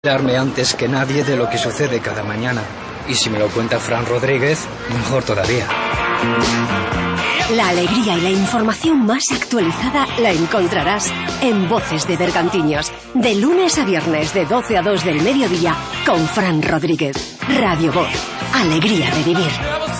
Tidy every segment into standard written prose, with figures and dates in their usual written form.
Enterarme antes que nadie de lo que sucede cada mañana. Y si me lo cuenta Fran Rodríguez, mejor todavía. La alegría y la información más actualizada la encontrarás en Voces de Bergantiños, de lunes a viernes de 12 a 2 del mediodía, con Fran Rodríguez. Radio Voz, alegría de vivir.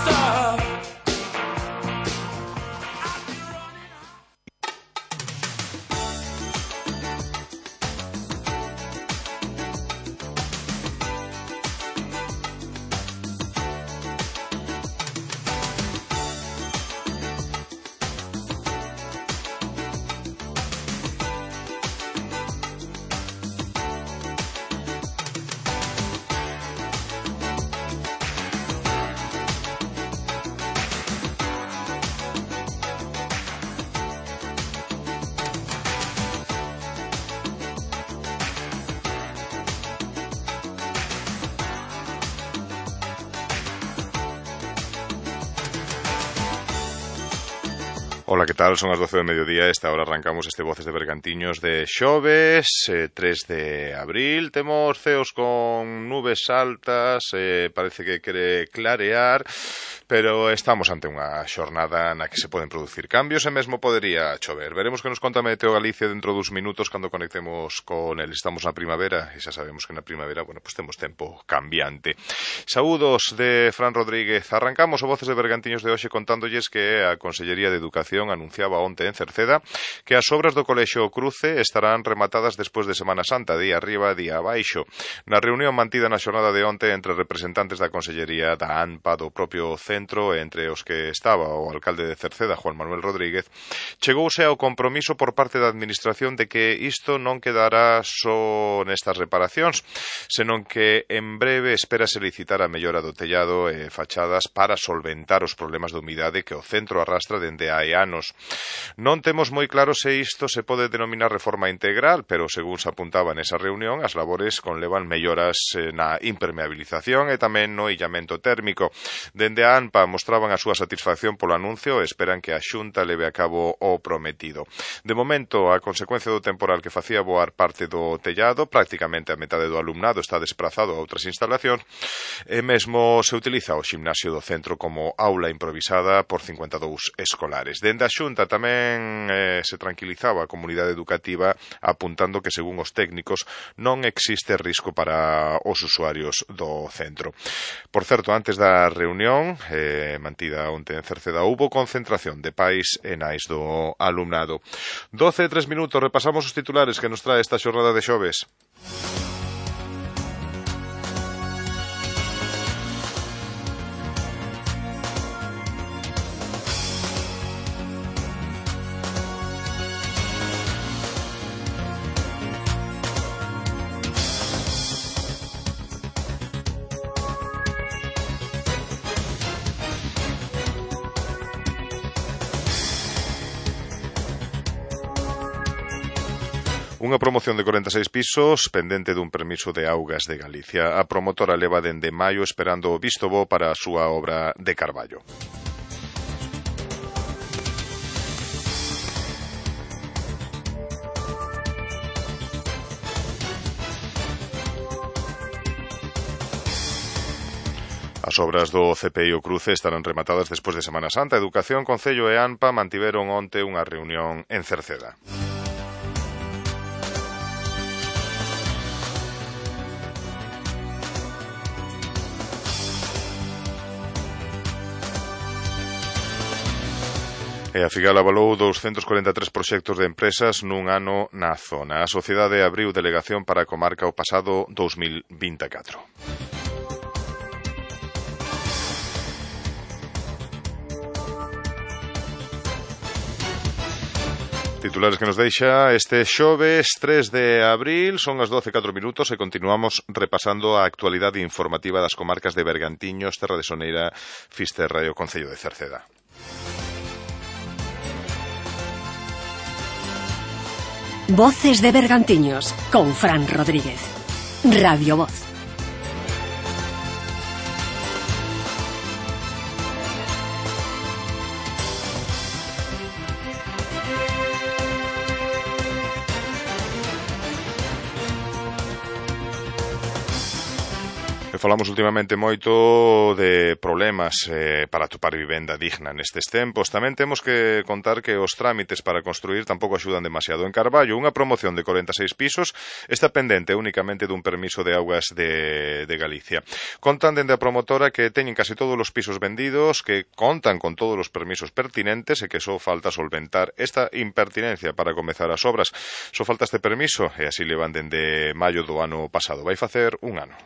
Ola, que tal? Son as 12 do mediodía. Esta hora arrancamos este Voces de Bergantiños de xoves, 3 de abril. Temos ceos con nubes altas, parece que quere clarear, pero estamos ante unha xornada na que se poden producir cambios e mesmo podería chover. Veremos que nos conta Meteo Galicia dentro dos minutos cando conectemos con el. Estamos na primavera e xa sabemos que na primavera, bueno, pues temos tempo cambiante. Saúdos de Fran Rodríguez. Arrancamos o Voces de Bergantiños de hoxe contándolles que a Consellería de Educación anunciaba onte en Cerceda que as obras do Colexio Cruce estarán rematadas despois de Semana Santa, día arriba, día abaixo. Na reunión mantida na xornada de onte entre representantes da Consellería, da ANPA, do propio centro, entre os que estaba o alcalde de Cerceda, Juan Manuel Rodríguez, chegouse ao compromiso por parte da Administración de que isto non quedará só nestas reparacións, senón que en breve espérase licitar a mellora do tellado e fachadas para solventar os problemas de humidade que o centro arrastra dende hai anos. Non temos moi claro se isto se pode denominar reforma integral, pero según se apuntaba nesa reunión, as labores conlevan melloras na impermeabilización e tamén no illamento térmico. Dende a ANPA mostraban a súa satisfacción polo anuncio e esperan que a Xunta leve a cabo o prometido. De momento, a consecuencia do temporal que facía voar parte do tellado, prácticamente a metade do alumnado está desprazado a outras instalacións, e mesmo se utiliza o ximnasio do centro como aula improvisada por 52 escolares. Dende a Xunta tamén se tranquilizaba a comunidade educativa apuntando que, según os técnicos, non existe risco para os usuarios do centro. Por certo, antes da reunión mantida onte en Cerceda, houbo concentración de pais e nais do alumnado. 12 e 3 minutos, repasamos os titulares que nos trae esta xornada de xoves. Unha promoción de 46 pisos pendente dun permiso de Augas de Galicia. A promotora leva dende maio esperando o visto bo para a súa obra de Carballo. As obras do CPI o Cruce estarán rematadas despois de Semana Santa. Educación, Concello e ANPA mantiveron onte unha reunión en Cerceda. E a Figal avalou 243 proxectos de empresas nun ano na zona. A sociedade abriu delegación para a comarca o pasado 2024. Titulares que nos deixa este xoves 3 de abril, son as 12:04 minutos e continuamos repasando a actualidade informativa das comarcas de Bergantiños, Terra de Soneira, Fisterra e o Concello de Cerceda. Voces de Bergantiños, con Fran Rodríguez. Radio Voz. Falamos últimamente moito de problemas para atopar vivenda digna nestes tempos. Tamén temos que contar que os trámites para construir tampouco axudan demasiado. En Carballo, unha promoción de 46 pisos está pendente únicamente dun permiso de augas de Galicia. Contan dende a promotora que teñen casi todos os pisos vendidos, que contan con todos os permisos pertinentes e que só falta solventar esta impertinencia para comezar as obras. Só falta este permiso e así levan dende maio do ano pasado. Vai facer un ano.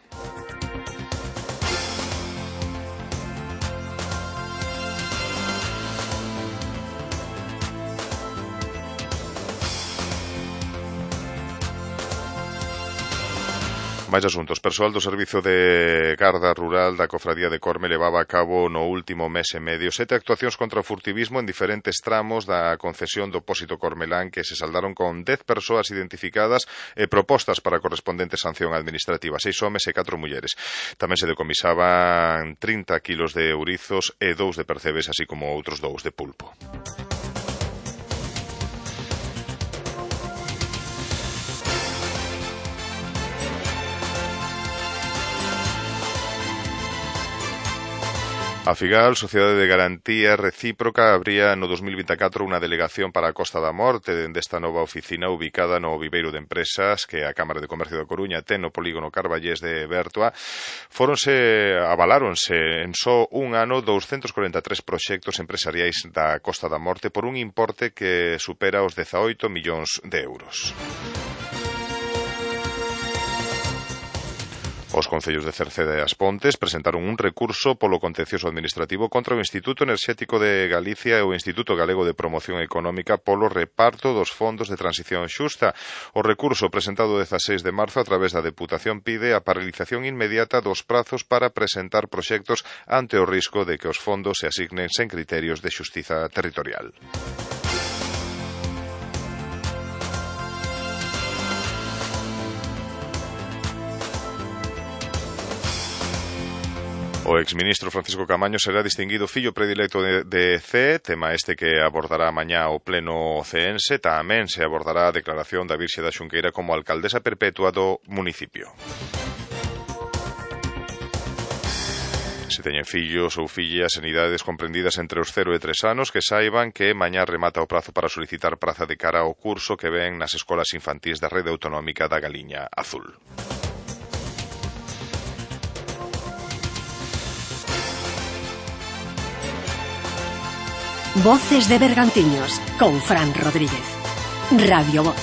Máis asuntos. Persoal do Servizo de Garda Rural da Cofradía de Corme levaba a cabo no último mes e medio 7 actuacións contra o furtivismo en diferentes tramos da concesión do Pósito Cormelán que se saldaron con 10 persoas identificadas e propostas para a correspondente sanción administrativa, 6 homes e 4 mulleres. Tamén se decomisaban 30 kilos de ourizos e 2 de percebes, así como outros 2 de pulpo. A FIGAL, Sociedade de Garantía Recíproca, abría no 2024 unha delegación para a Costa da Morte dende esta nova oficina ubicada no Viveiro de Empresas que a Cámara de Comercio da Coruña ten no polígono Carballés de Bertoa. Avaláronse en só un ano 243 proxectos empresariais da Costa da Morte por un importe que supera os 18 millóns de euros. Os concellos de Cerceda e As Pontes presentaron un recurso polo contencioso administrativo contra o Instituto Enerxético de Galicia e o Instituto Galego de Promoción Económica polo reparto dos fondos de transición xusta. O recurso presentado o 16 de marzo a través da Deputación pide a paralización inmediata dos prazos para presentar proxectos ante o risco de que os fondos se asignen sen criterios de xustiza territorial. O exministro Francisco Camaño será distinguido fillo predilecto de CEE, tema este que abordará mañá o pleno ceense. Tamén se abordará a declaración da Virxe da Xunqueira como alcaldesa perpetua do municipio. Se teñen fillos ou fillas en idades comprendidas entre os 0 e 3 anos, que saiban que mañá remata o prazo para solicitar praza de cara ao curso que ven nas escolas infantís da Rede Autonómica da Galiña Azul. Voces de Bergantiños, con Fran Rodríguez. Radio Voz.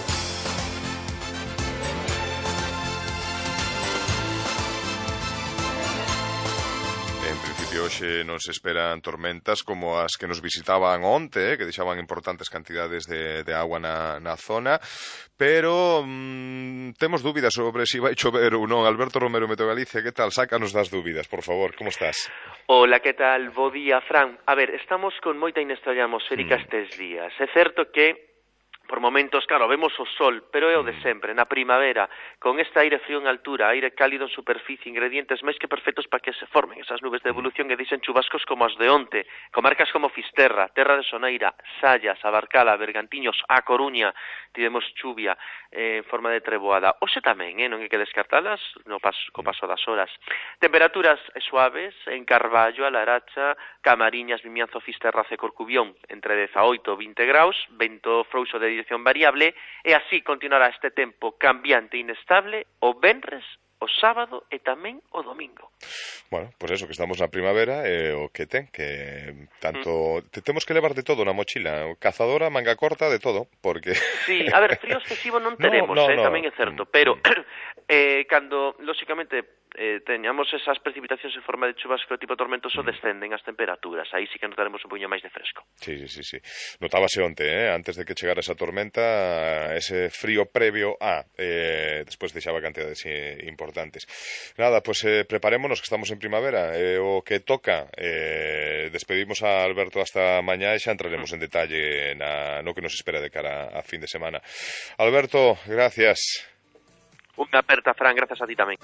En principio hoxe non se esperan tormentas como as que nos visitaban onte, que deixaban importantes cantidades de agua na zona, pero temos dúbidas sobre si vai chover ou non. Alberto Romero, Meteo Galicia, que tal? Sácanos das dúbidas, por favor, como estás? Hola, que tal? Bo día, Fran. A ver, estamos con moita inestabilidade atmosférica estes días. É certo que por momentos, claro, vemos o sol, pero é o de sempre, na primavera, con este aire frío en altura, aire cálido en superficie, ingredientes máis que perfectos para que se formen esas nubes de evolución e dixen chubascos como as de onte, comarcas como Fisterra, Terra de Soneira, Sallas, Abarcala, Bergantiños, A Coruña, tivemos chuvia en forma de treboada. Oxe tamén, non hai que descartalas co paso das horas. Temperaturas suaves en Carballo, A Laracha, Camariñas, Vimianzo, Fisterra, Corcubión, entre 18 e 20 graus, vento frouxo de dirección variable, e así continuará este tempo cambiante e inestable o venres, o sábado e tamén o domingo. Bueno, pois eso, que estamos na primavera e o que ten, que tanto temos que levar de todo na mochila, cazadora, manga corta, de todo, porque... Sí, a ver, frío excesivo non teremos, tamén é certo, pero cando, lóxicamente, teñamos esas precipitacións en forma de chubasco tipo tormentoso, descenden as temperaturas, aí sí que notaremos un poño máis de fresco. Sí. Notábase onte, antes de que chegara esa tormenta, ese frío previo despois deixaba cantidades importantes. Nada, pois preparémonos, que estamos en primavera, o que toca, despedimos a Alberto hasta mañá e xa entraremos en detalle no que nos espera de cara a fin de semana. Alberto, gracias. Unha aperta, Fran, grazas a ti tamén.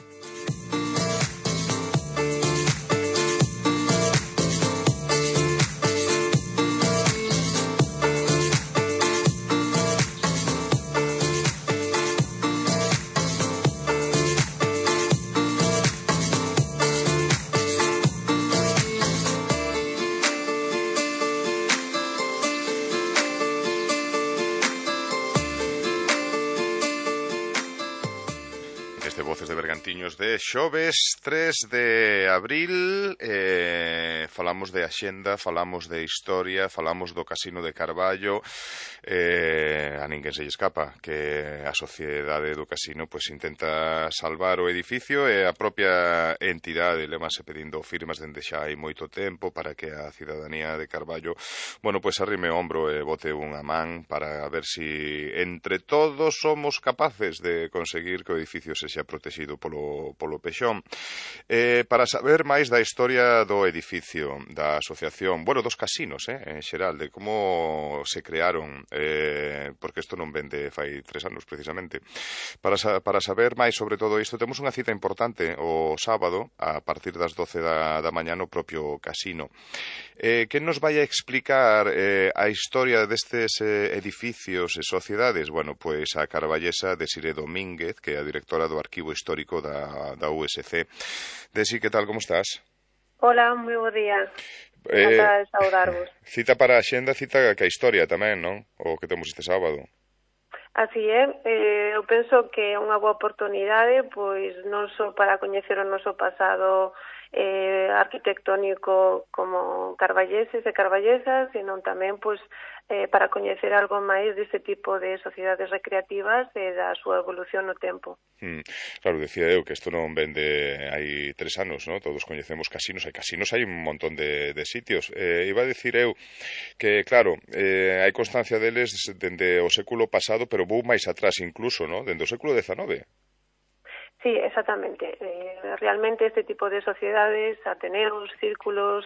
Este Voces de Bergantiños de xoves 3 de abril. Falamos de axenda, falamos de historia, falamos do Casino de Carballo. A ninguén se lle escapa que a sociedade do Casino pois intenta salvar o edificio, e a propia entidade lemase pedindo firmas dende xa hai moito tempo para que a cidadanía de Carballo, bueno, pois arrime o ombro e bote unha man para ver si entre todos somos capaces de conseguir que o edificio se xa protegido polo pexón. Para saber máis da historia do edificio, da asociación, bueno, dos casinos, en xeral, de como se crearon, porque isto non vende fai 3 anos precisamente. Para saber máis sobre todo isto, temos unha cita importante o sábado a partir das 12 da mañá no propio casino. Quen nos vai a explicar a historia destes edificios e sociedades? Bueno, pois a carballesa Desiré Domínguez, que é a directora do Arquivo Histórico da USC. Desi, que tal, como estás? Hola, moi bo día. Encantada de saudarvos. Cita para a xenda, cita que a historia tamén, non? O que temos este sábado. Así é, eu penso que é unha boa oportunidade, pois non só para coñecer o noso pasado arquitectónico como carballeses e carballesas, senón tamén pois para coñecer algo máis deste tipo de sociedades recreativas e da súa evolución no tempo. Claro, decía eu que isto non vende hai 3 anos, ¿no? Todos coñecemos casinos, hai un montón de sitios. Iba a dicir eu que, claro, hai constancia deles dende o século pasado, pero vou máis atrás incluso, ¿no? Dende o século XIX. Sí, exactamente. Realmente este tipo de sociedades, ateneos, círculos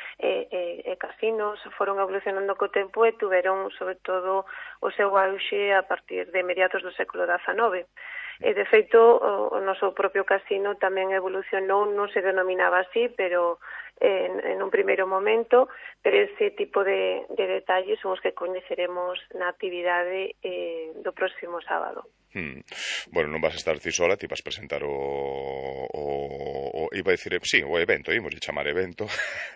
e casinos foron evolucionando co tempo e tuveron, sobre todo, o seu auxe a partir de mediados do século XIX. E, de feito, o noso propio casino tamén evolucionou, non se denominaba así, pero en un primeiro momento, pero ese tipo de detalles son os que coñeceremos na actividade do próximo sábado. Bueno, non vas a estar ti sola, ti vas presentar iba a dicir, sí, o evento, imos de chamar evento.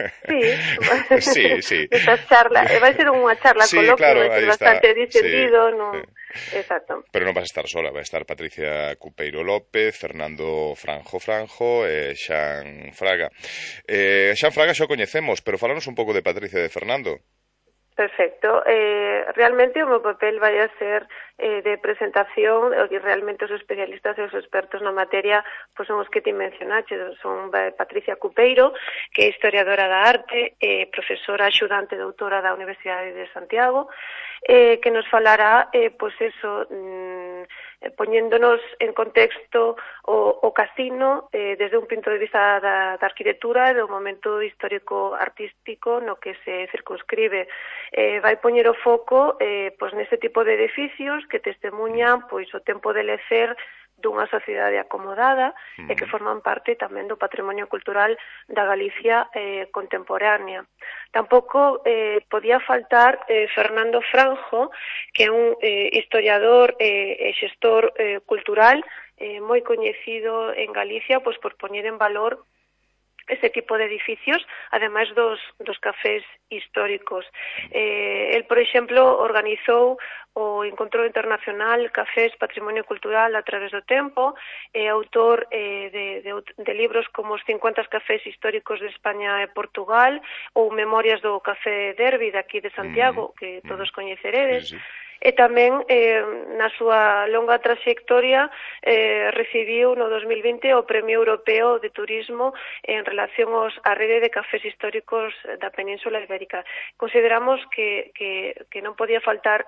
Sí. Esta charla, vai ser unha charla coloquio, claro, vai ser bastante distendido, sí, non? Exacto. Pero non vas a estar sola, vai a estar Patricia Cupeiro López, Fernando Franjo e Xan Fraga. Xan Fraga xa o coñecemos, pero falanos un pouco de Patricia e de Fernando. Perfecto. Realmente o meu papel vai a ser de presentación, e realmente os especialistas e os expertos na materia pois son os que ti mencionaste. Son Patricia Cupeiro, que é historiadora da arte, profesora axudante doutora da Universidade de Santiago, que nos falará, pois eso, poñéndonos en contexto o casino desde un punto de vista da arquitectura e do momento histórico artístico no que se circunscribe. Vai poñer o foco pois neste tipo de edificios que testemunhan pois o tempo de lecer dunha sociedade acomodada e que forman parte tamén do patrimonio cultural da Galicia contemporánea. Tampouco podía faltar Fernando Franjo, que é un historiador e xestor cultural moi coñecido en Galicia pois por poñer en valor este tipo de edificios, ademais dos cafés históricos. El, por exemplo, organizou o Encontro Internacional Cafés Patrimonio Cultural a través do tempo, é autor de libros como os 50 cafés históricos de España e Portugal, ou Memorias do Café Derby de aquí de Santiago, que todos coñeceredes. Sí. E tamén, na súa longa traxectoria, recibiu no 2020 o Premio Europeo de Turismo en relación á rede de cafés históricos da Península Ibérica. Consideramos que non podía faltar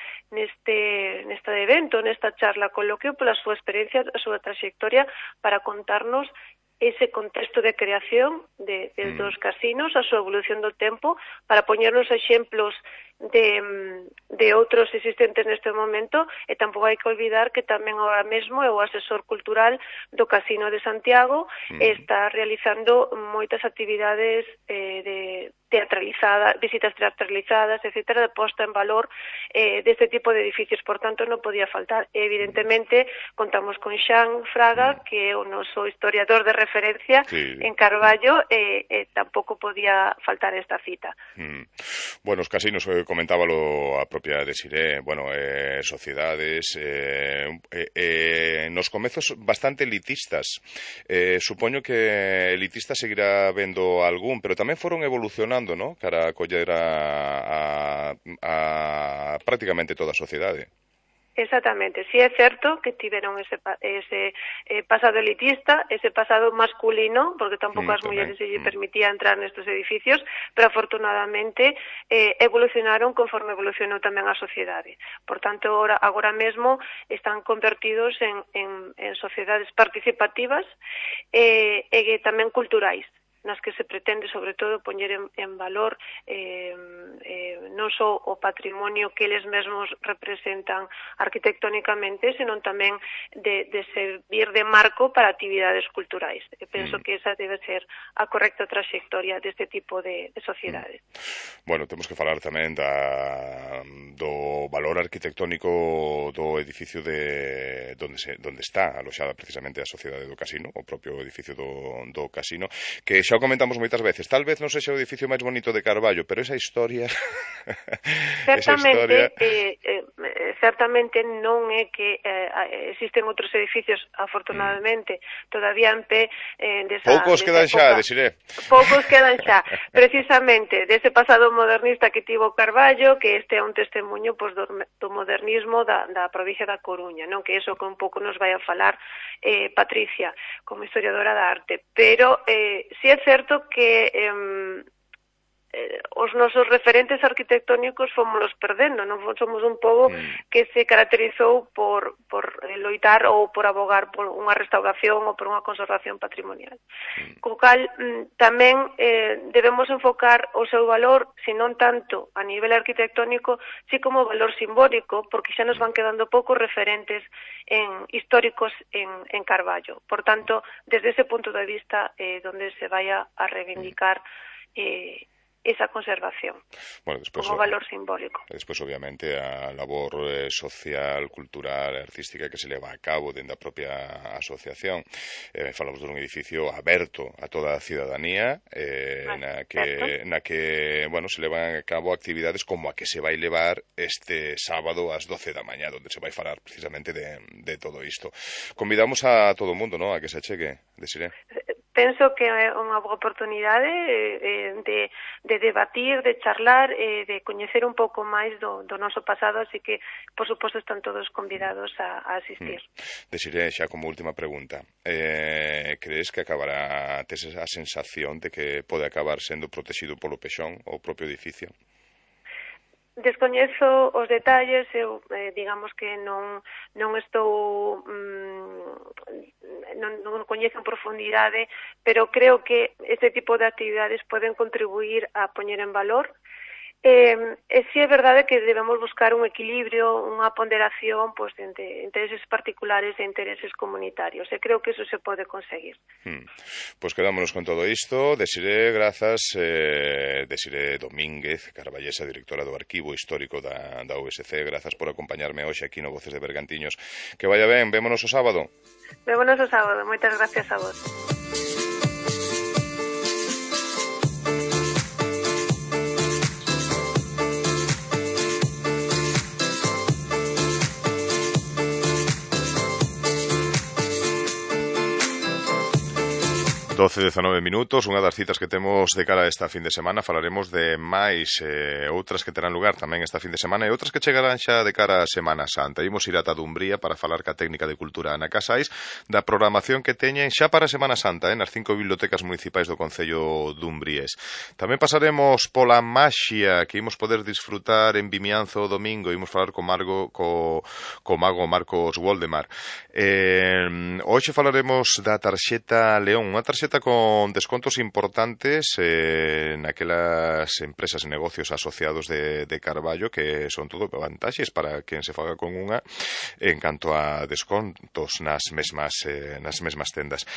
neste evento, nesta charla coloquio, pola súa experiencia, a súa traxectoria, para contarnos ese contexto de creación dos casinos, a súa evolución do tempo, para poñernos exemplos de outros existentes neste momento, e tampouco hai que olvidar que tamén agora mesmo é o asesor cultural do Casino de Santiago, está realizando moitas actividades teatralizadas, visitas teatralizadas, etcétera, de posta en valor deste tipo de edificios. Por tanto, non podía faltar. Evidentemente, contamos con Xan Fraga, que é o noso historiador de referencia en Carballo, e tampouco podía faltar esta cita. Bueno, os casinos, comentábalo a propia Desiré, bueno, sociedades, nos comezos bastante elitistas. Supoño que elitistas seguirá vendo algún, pero tamén foron evolucionando, ¿no? Cara a coller a prácticamente toda a sociedade. Exactamente, sí é certo que tiveron ese pasado elitista, ese pasado masculino, porque tampouco as mulleres se lle permitía entrar nestes edificios, pero afortunadamente evolucionaron conforme evolucionou tamén a sociedade. Por tanto, agora mesmo están convertidos en sociedades participativas e tamén culturais, nas que se pretende, sobre todo, poñer en valor non só o patrimonio que eles mesmos representan arquitectónicamente, senón tamén de servir de marco para actividades culturais. E penso que esa debe ser a correcta trayectoria deste tipo de sociedades. Bueno, temos que falar tamén do valor arquitectónico do edificio donde está aloxada precisamente a Sociedade do Casino, o propio edificio do Casino, que xa o comentamos moitas veces, tal vez non sexa o edificio máis bonito de Carballo, pero esa historia certamente non é que existen outros edificios, afortunadamente, todavía en pé poucos quedan xa, Desiré. Poucos quedan xa, precisamente dese pasado modernista que tivo Carballo, que este é un testemunho do modernismo da provincia da Coruña, non? Que iso que un pouco nos vai a falar Patricia, como historiadora da arte, pero si é certo que os nosos referentes arquitectónicos fomos perdendo, non somos un pobo que se caracterizou por loitar ou por abogar por unha restauración ou por unha conservación patrimonial. Co cal tamén debemos enfocar o seu valor, se non tanto a nivel arquitectónico, si como valor simbólico, porque xa nos van quedando poucos referentes históricos en Carballo. Por tanto, desde ese punto de vista, donde se vaya a reivindicar esa conservación, bueno, después, como valor simbólico. Despois, obviamente, a labor social, cultural, artística que se leva a cabo dentro da propia asociación. Falamos dun edificio aberto a toda a cidadanía, na que bueno, se levan a cabo actividades como a que se vai levar este sábado ás 12 da mañá, onde se vai falar precisamente de todo isto. Convidamos a todo o mundo, ¿no?, a que se achegue, Desiré. Penso que é unha boa oportunidade de debatir, de charlar, de coñecer un pouco máis do noso pasado, así que, por suposto, están todos convidados a asistir. Desiré, xa como última pregunta, crees que acabará, tes a sensación de que pode acabar sendo protegido polo pexón o propio edificio? Descoñezo os detalles, eu digamos que non estou non coñezo en profundidade, pero creo que este tipo de actividades poden contribuir a poñer en valor. E si é verdade que debemos buscar un equilibrio, unha ponderación entre intereses particulares e intereses comunitarios, e creo que eso se pode conseguir. Pois quedámonos con todo isto. Desiré, grazas. Desiré Domínguez, carballesa, directora do Arquivo Histórico da USC, grazas por acompañarme hoxe aquí no Voces de Bergantiños. Que vaya ben, vémonos o sábado. Vémonos o sábado, moitas gracias a vos. 12-19 minutos, unha das citas que temos de cara a esta fin de semana. Falaremos de máis outras que terán lugar tamén esta fin de semana e outras que chegarán xa de cara a Semana Santa. Imos ir ata Dumbría para falar ca técnica de cultura Ana Casais da programación que teñen xa para Semana Santa nas 5 bibliotecas municipais do Concello Dumbriés. Tamén pasaremos pola maxia que imos poder disfrutar en Vimianzo o domingo. Imos falar co mago Marcos Woldemar. Hoxe falaremos da tarxeta León, unha tarxeta con descontos importantes naquelas empresas e negocios asociados de Carballo, que son todo vantaxes para quen se faga con unha en canto a descontos nas mesmas tendas.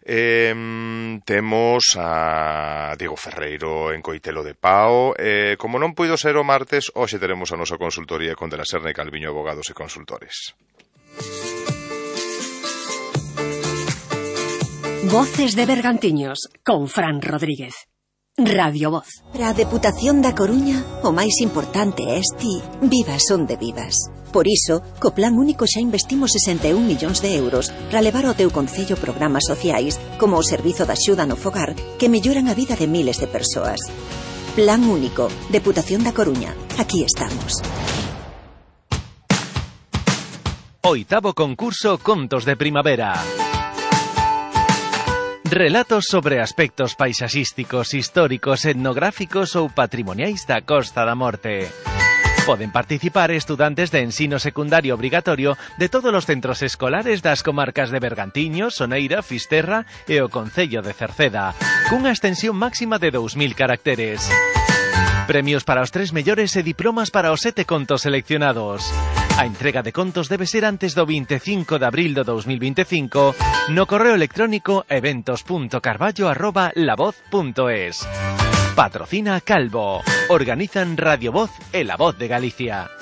Temos a Diego Ferreiro en Coitelo de Pau. Como non puido ser o martes, hoxe teremos a nosa consultoría con De la Serna e Calviño Abogados e Consultores. Voces de Bergantiños, con Fran Rodríguez. Radio Voz. Para a Deputación da Coruña, o máis importante é ti, vivas onde vivas. Por iso, co Plan Único xa investimos 61 millóns de euros para levar ao teu concello programas sociais como o Servizo de Axuda no Fogar que melloran a vida de miles de persoas. Plan Único, Deputación da Coruña. Aquí estamos. 8º concurso Contos de Primavera. Relatos sobre aspectos paisaxísticos, históricos, etnográficos ou patrimoniais da Costa da Morte. Poden participar estudantes de ensino secundario obrigatorio de todos os centros escolares das comarcas de Bergantiños, Soneira, Fisterra e o concello de Cerceda, cunha extensión máxima de 2000 caracteres. Premios para os 3 mellores e diplomas para os 7 contos seleccionados. A entrega de contos debe ser antes do 25 de abril do 2025 no correo electrónico eventos.carballo@lavoz.es. Patrocina Calvo. Organizan Radio Voz e La Voz de Galicia.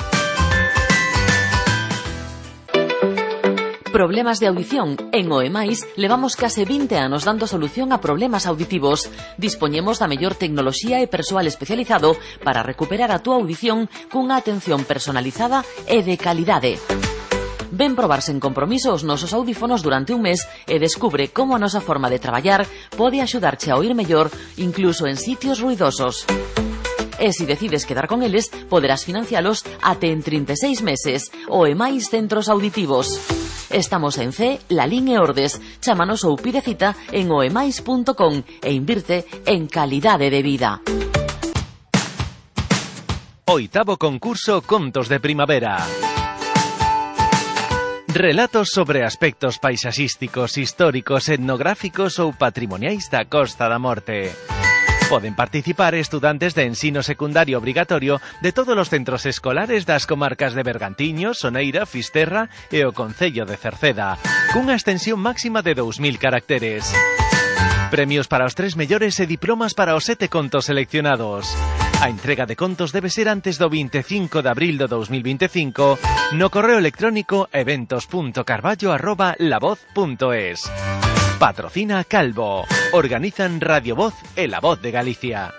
Problemas de audición. En OEMAIS levamos case 20 anos dando solución a problemas auditivos. Dispoñemos da mellor tecnoloxía e persoal especializado para recuperar a túa audición cunha atención personalizada e de calidade. Ven probar sen compromiso os nosos audífonos durante un mes e descubre como a nosa forma de traballar pode axudarche a oír mellor incluso en sitios ruidosos. E se decides quedar con eles, poderás financialos até en 36 meses. OEMAIS Centros Auditivos. Estamos en C, Lalín e Ordes. Chámanos ou pide cita en oemais.com e invirte en calidade de vida. 8º concurso Contos de Primavera. Relatos sobre aspectos paisaxísticos, históricos, etnográficos ou patrimoniais da Costa da Morte. Poden participar estudantes de ensino secundario obrigatorio de todos os centros escolares das comarcas de Bergantiños, Soneira, Fisterra e o concello de Cerceda, cunha extensión máxima de 2000 caracteres. Premios para os 3 mellores e diplomas para os 7 contos seleccionados. A entrega de contos debe ser antes do 25 de abril do 2025 no correo electrónico eventos.carballo@lavoz.es. Patrocina Calvo. Organizan Radio Voz e La Voz de Galicia.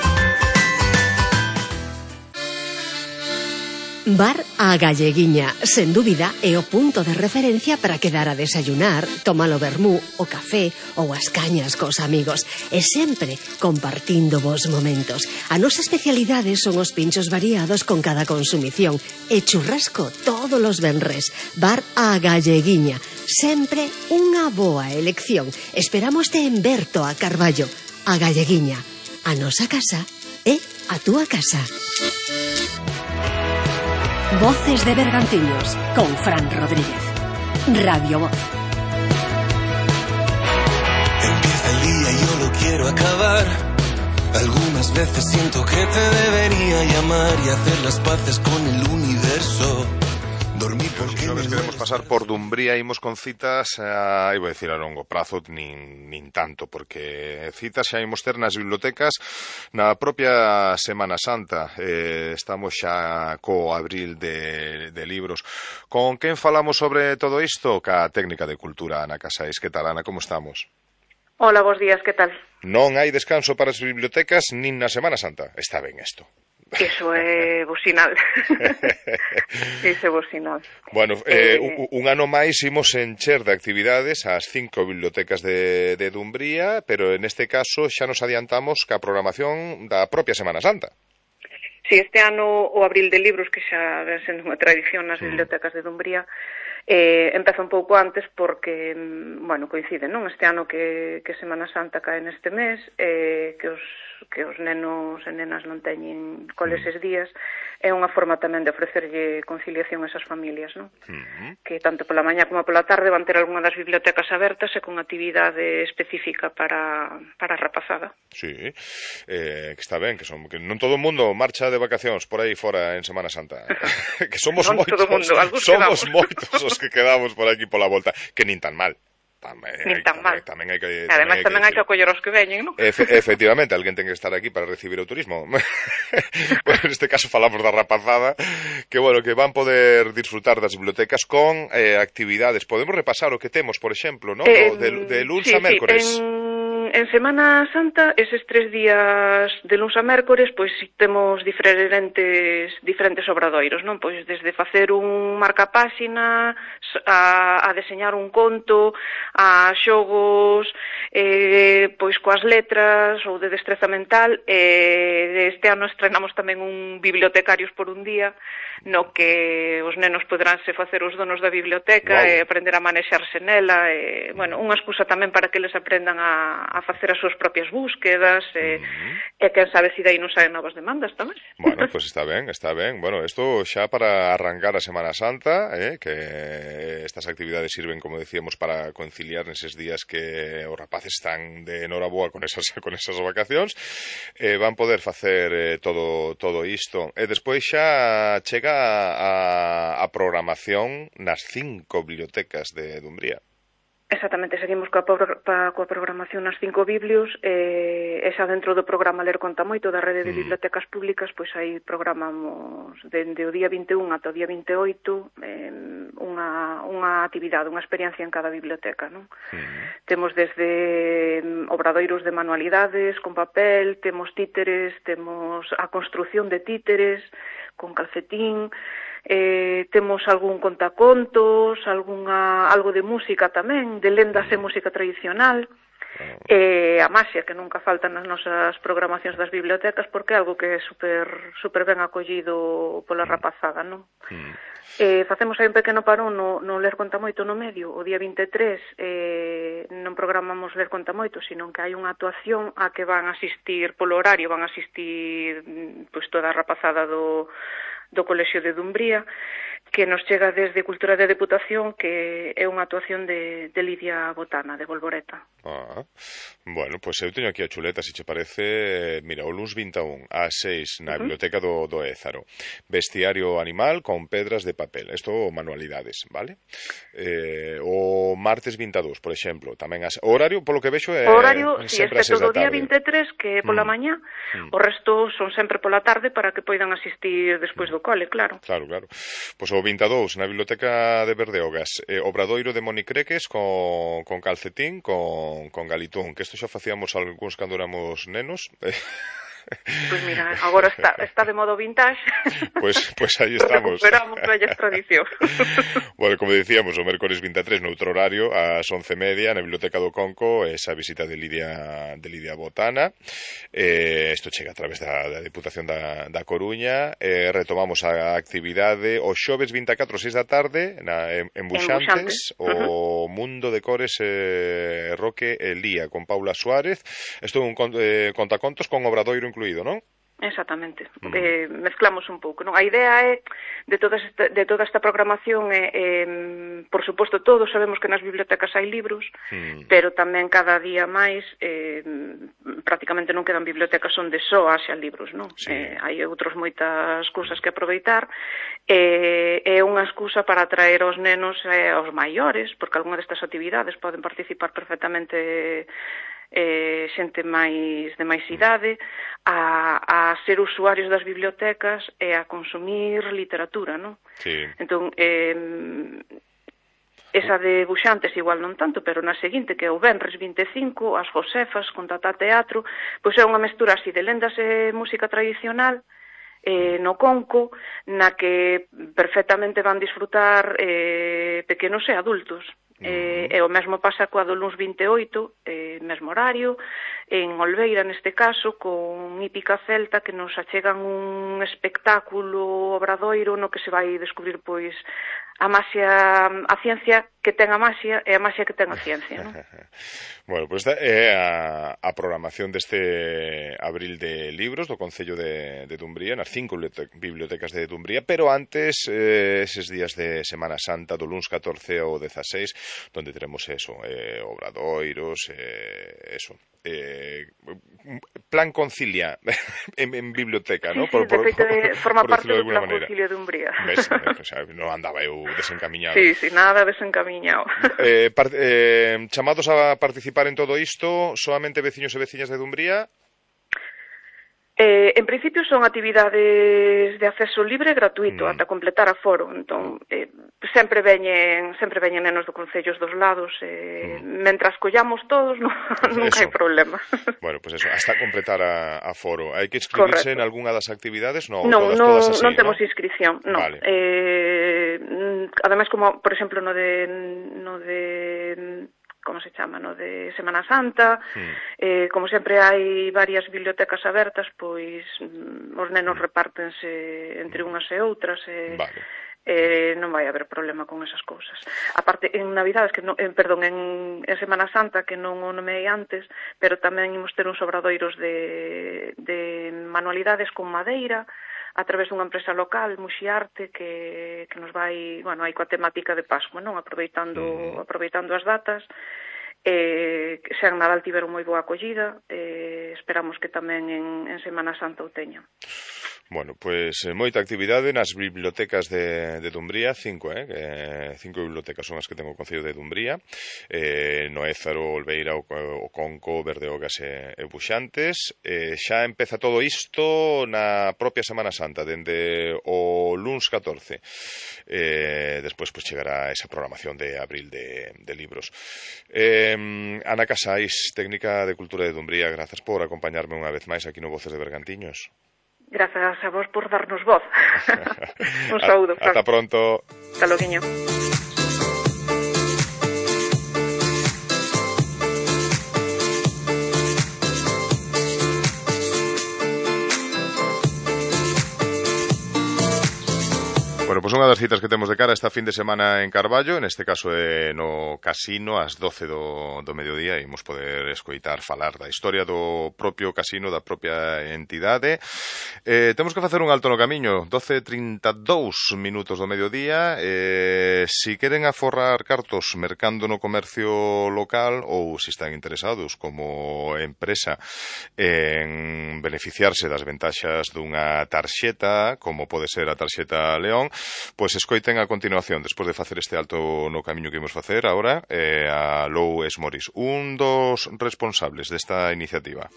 Bar A Galleguiña, sen dúbida, é o punto de referencia para quedar a desayunar, tomar o vermú, o café ou as cañas cos amigos, e sempre compartindo vos momentos. A nosa especialidade son os pinchos variados con cada consumición e churrasco todos os venres. Bar A Galleguiña, sempre unha boa elección. Esperámoste en Berto a Carballo. A Galleguiña, a nosa casa é a túa casa. Voces de Bergantiños, con Fran Rodríguez. Radio Voz. Empieza el día y yo lo quiero acabar. Algunas veces siento que te debería llamar y hacer las paces con el universo. Dormir porque si no queremos pasar por Dumbría, imos con citas iba a decir a longo prazo, nin tanto, porque citas xa imos ter nas bibliotecas na propia Semana Santa. Estamos xa co abril de libros. Con quen falamos sobre todo isto? Ca técnica de cultura, Ana Casais. Que tal, Ana, como estamos? Hola, bons días, que tal? Non hai descanso para as bibliotecas nin na Semana Santa. Está ben isto. Iso é bo sinal. Iso é bo sinal. Bueno, un ano máis imos encher de actividades as 5 bibliotecas de Dumbría, pero en este caso xa nos adiantamos ca programación da propia Semana Santa. Si, este ano o abril de libros, que xa ven sendo unha tradición nas bibliotecas de Dumbría, empeza un pouco antes porque, bueno, coincide, non? Este ano que Semana Santa cae neste mes, que os nenos e nenas non teñen coles eses días, é unha forma tamén de ofrecerlle conciliación a esas familias, non? Que tanto pola mañá como pola tarde van ter algunha das bibliotecas abertas e con actividade específica para a rapazada. Sí, que está ben, que non todo o mundo marcha de vacacións por aí fora en Semana Santa. Que somos non moitos, todo mundo, somos moitos os que quedamos por aquí pola volta, que nin tan mal. Tamén hai que... Ademais, tamén hai que acoller os que veñen, non? Efectivamente, alguén ten que estar aquí para recibir o turismo. Bueno, neste caso falamos da rapazada, que, bueno, que van poder disfrutar das bibliotecas con actividades. Podemos repasar o que temos, por exemplo, ¿no? De luns a mércores. En Semana Santa, eses 3 días de luns a mércores, pois temos diferentes obradoiros, non? Pois desde facer un marcapáxina, a deseñar un conto, a xogos, pois coas letras ou de destreza mental. Este ano estrenamos tamén un bibliotecarios por un día, no que os nenos poderánse facer os donos da biblioteca e aprender a manexarse nela, bueno, unha excusa tamén para que eles aprendan a facer as súas propias búsquedas, e quen sabe se dai non saen novas demandas tamén. Bueno, pues está ben. Bueno, isto xa para arrancar a Semana Santa, que estas actividades sirven, como decíamos, para conciliar neses días que os rapaces están de enhoraboa con esas vacacións, van poder facer todo isto. E despois xa chega a programación nas 5 bibliotecas de Dumbría. Exactamente, seguimos coa programación nas 5 biblios, e xa dentro do programa Ler Conta Moito da Rede de Bibliotecas Públicas, pois aí programamos dende o día 21 ata o día 28 unha actividade, unha experiencia en cada biblioteca, non? Temos desde obradoiros de manualidades con papel, temos títeres, temos a construción de títeres con calcetín, temos algún contacontos, algo de música tamén, de lendas e música tradicional, a maxia que nunca falta nas nosas programacións das bibliotecas, porque é algo que é super ben acollido pola rapazada, non? Facemos aí un pequeno parón no Ler Conta Moito no medio, o día 23 non programamos Ler Conta Moito, sino que hai unha actuación a que van asistir polo horario, van asistir pois toda a rapazada do Colexio de Dumbría, que nos chega desde Cultura de Deputación, que é unha actuación de Lidia Botana, de Volvoreta. Bueno, pois eu teño aquí a chuleta, se che parece. Mira, o luns 21 ás 6 na Biblioteca do Ézaro, bestiario animal con pedras de papel, isto manualidades, vale? O martes 22, por exemplo, tamén o horario, polo que vexo, é sempre ás 6 da tarde. O día 23, que é pola mañá, o resto son sempre pola tarde para que poidan asistir despois do cole, claro. Claro. Pois o 22 na Biblioteca de Berdeogas, obradoiro de monicreques con calcetín, con galitón, que isto xa facíamos algúns cando éramos nenos. Pois mira, agora está de modo vintage. Pois aí estamos. Recuperamos vellas tradicións. Bueno, como dicíamos, o mércores 23 noutro horario, ás 11:30 na Biblioteca do Conco, esa visita de Lidia Botana. Isto chega a través da Deputación da Coruña. Retomamos a actividade o xoves 24, 6 da tarde en Buxantes, o Mundo de Cores Roque Elía con Paula Suárez. Isto é un contacontos con obradoiro incluído, non? Exactamente. Mezclamos un pouco, non? A idea é de toda esta programación por suposto, todos sabemos que nas bibliotecas hai libros, pero tamén cada día máis prácticamente non quedan bibliotecas onde só haxa libros, non? Sí. Hai outros moitas cousas que aproveitar, é unha excusa para atraer aos nenos e aos maiores, porque algunha destas actividades poden participar perfectamente xente de máis idade, a ser usuarios das bibliotecas e a consumir literatura, non? Sí. Entón, esa de Buxantes igual non tanto, pero na seguinte, que é o Venres 25, as Josefas con Tata Teatro, pois é unha mestura así de lendas e música tradicional no Conco, na que perfectamente van disfrutar pequenos e adultos. E o mesmo pasa coa do luns 28, mesmo horario, en Olveira neste caso, con Hípica Celta, que nos achegan un espectáculo obradoiro no que se vai descubrir pois a maxia, a ciencia que ten a maxia e a maxia que ten a ciencia, non? Bueno, pois esta é a programación deste abril de libros do Concello de Dumbría, nas 5 bibliotecas de Dumbría, pero antes, eses días de Semana Santa, do luns 14 ao 16, donde teremos eso, obradoiros, eso, plan concilia en biblioteca, ¿no? Sí, de feito, forma parte do plan concilio de Dumbría. Non andaba eu desencamiñado. Sí, nada desencamiñado. Chamados a participar en todo isto, solamente veciños e veciñas de Dumbría? En principio son actividades de acceso libre e gratuito ata completar aforo. Entón, sempre veñen nenos do concellos dos lados. Mentras collamos todos, nunca hai problema. Bueno, pues eso, hasta completar aforo. Hai que inscribirse en algunha das actividades? Non temos inscripción, non. Vale. Ademais, como, por exemplo, no de como se chama, no de Semana Santa, como sempre hai varias bibliotecas abertas, pois os nenos repártense entre unhas e outras, non vai haber problema con esas cousas. Aparte, en Navidades, en Semana Santa, que non o nomei antes, pero tamén imos ter uns obradoiros de manualidades con madeira, a través dunha empresa local, Muxiarte, que nos vai, hai coa temática de Pascua, non? Aproveitando as datas, xa en Nadal tiveron moi boa acollida, esperamos que tamén en Semana Santa o teñan. Bueno, pois moita actividade nas bibliotecas de Dumbría, 5 bibliotecas son as que ten o Concello de Dumbría, no Ézaro, Olveira, o Conco, Berdeogas e Buxantes. Xa empeza todo isto na propia Semana Santa, dende o luns 14. Despois chegará esa programación de abril de libros. Ana Casais, técnica de Cultura de Dumbría, grazas por acompañarme unha vez máis aquí no Voces de Bergantiños. Grazas a vos por darnos voz. Un saúdo. Ata pronto. Hasta loguiño. Bueno, pois unha das citas que temos de cara esta fin de semana en Carballo, neste caso no casino, ás 12 do mediodía, e imos poder escoitar falar da historia do propio casino, da propia entidade. Temos que facer un alto no camiño, 12:32 minutos do mediodía. Si queren aforrar cartos mercando no comercio local, ou se están interesados como empresa en beneficiarse das ventaxas dunha tarxeta, como pode ser a tarxeta León, pois escoiten a continuación, despois de facer este alto no camiño que imos facer agora, a Lou Esmoris, un dos responsables desta iniciativa.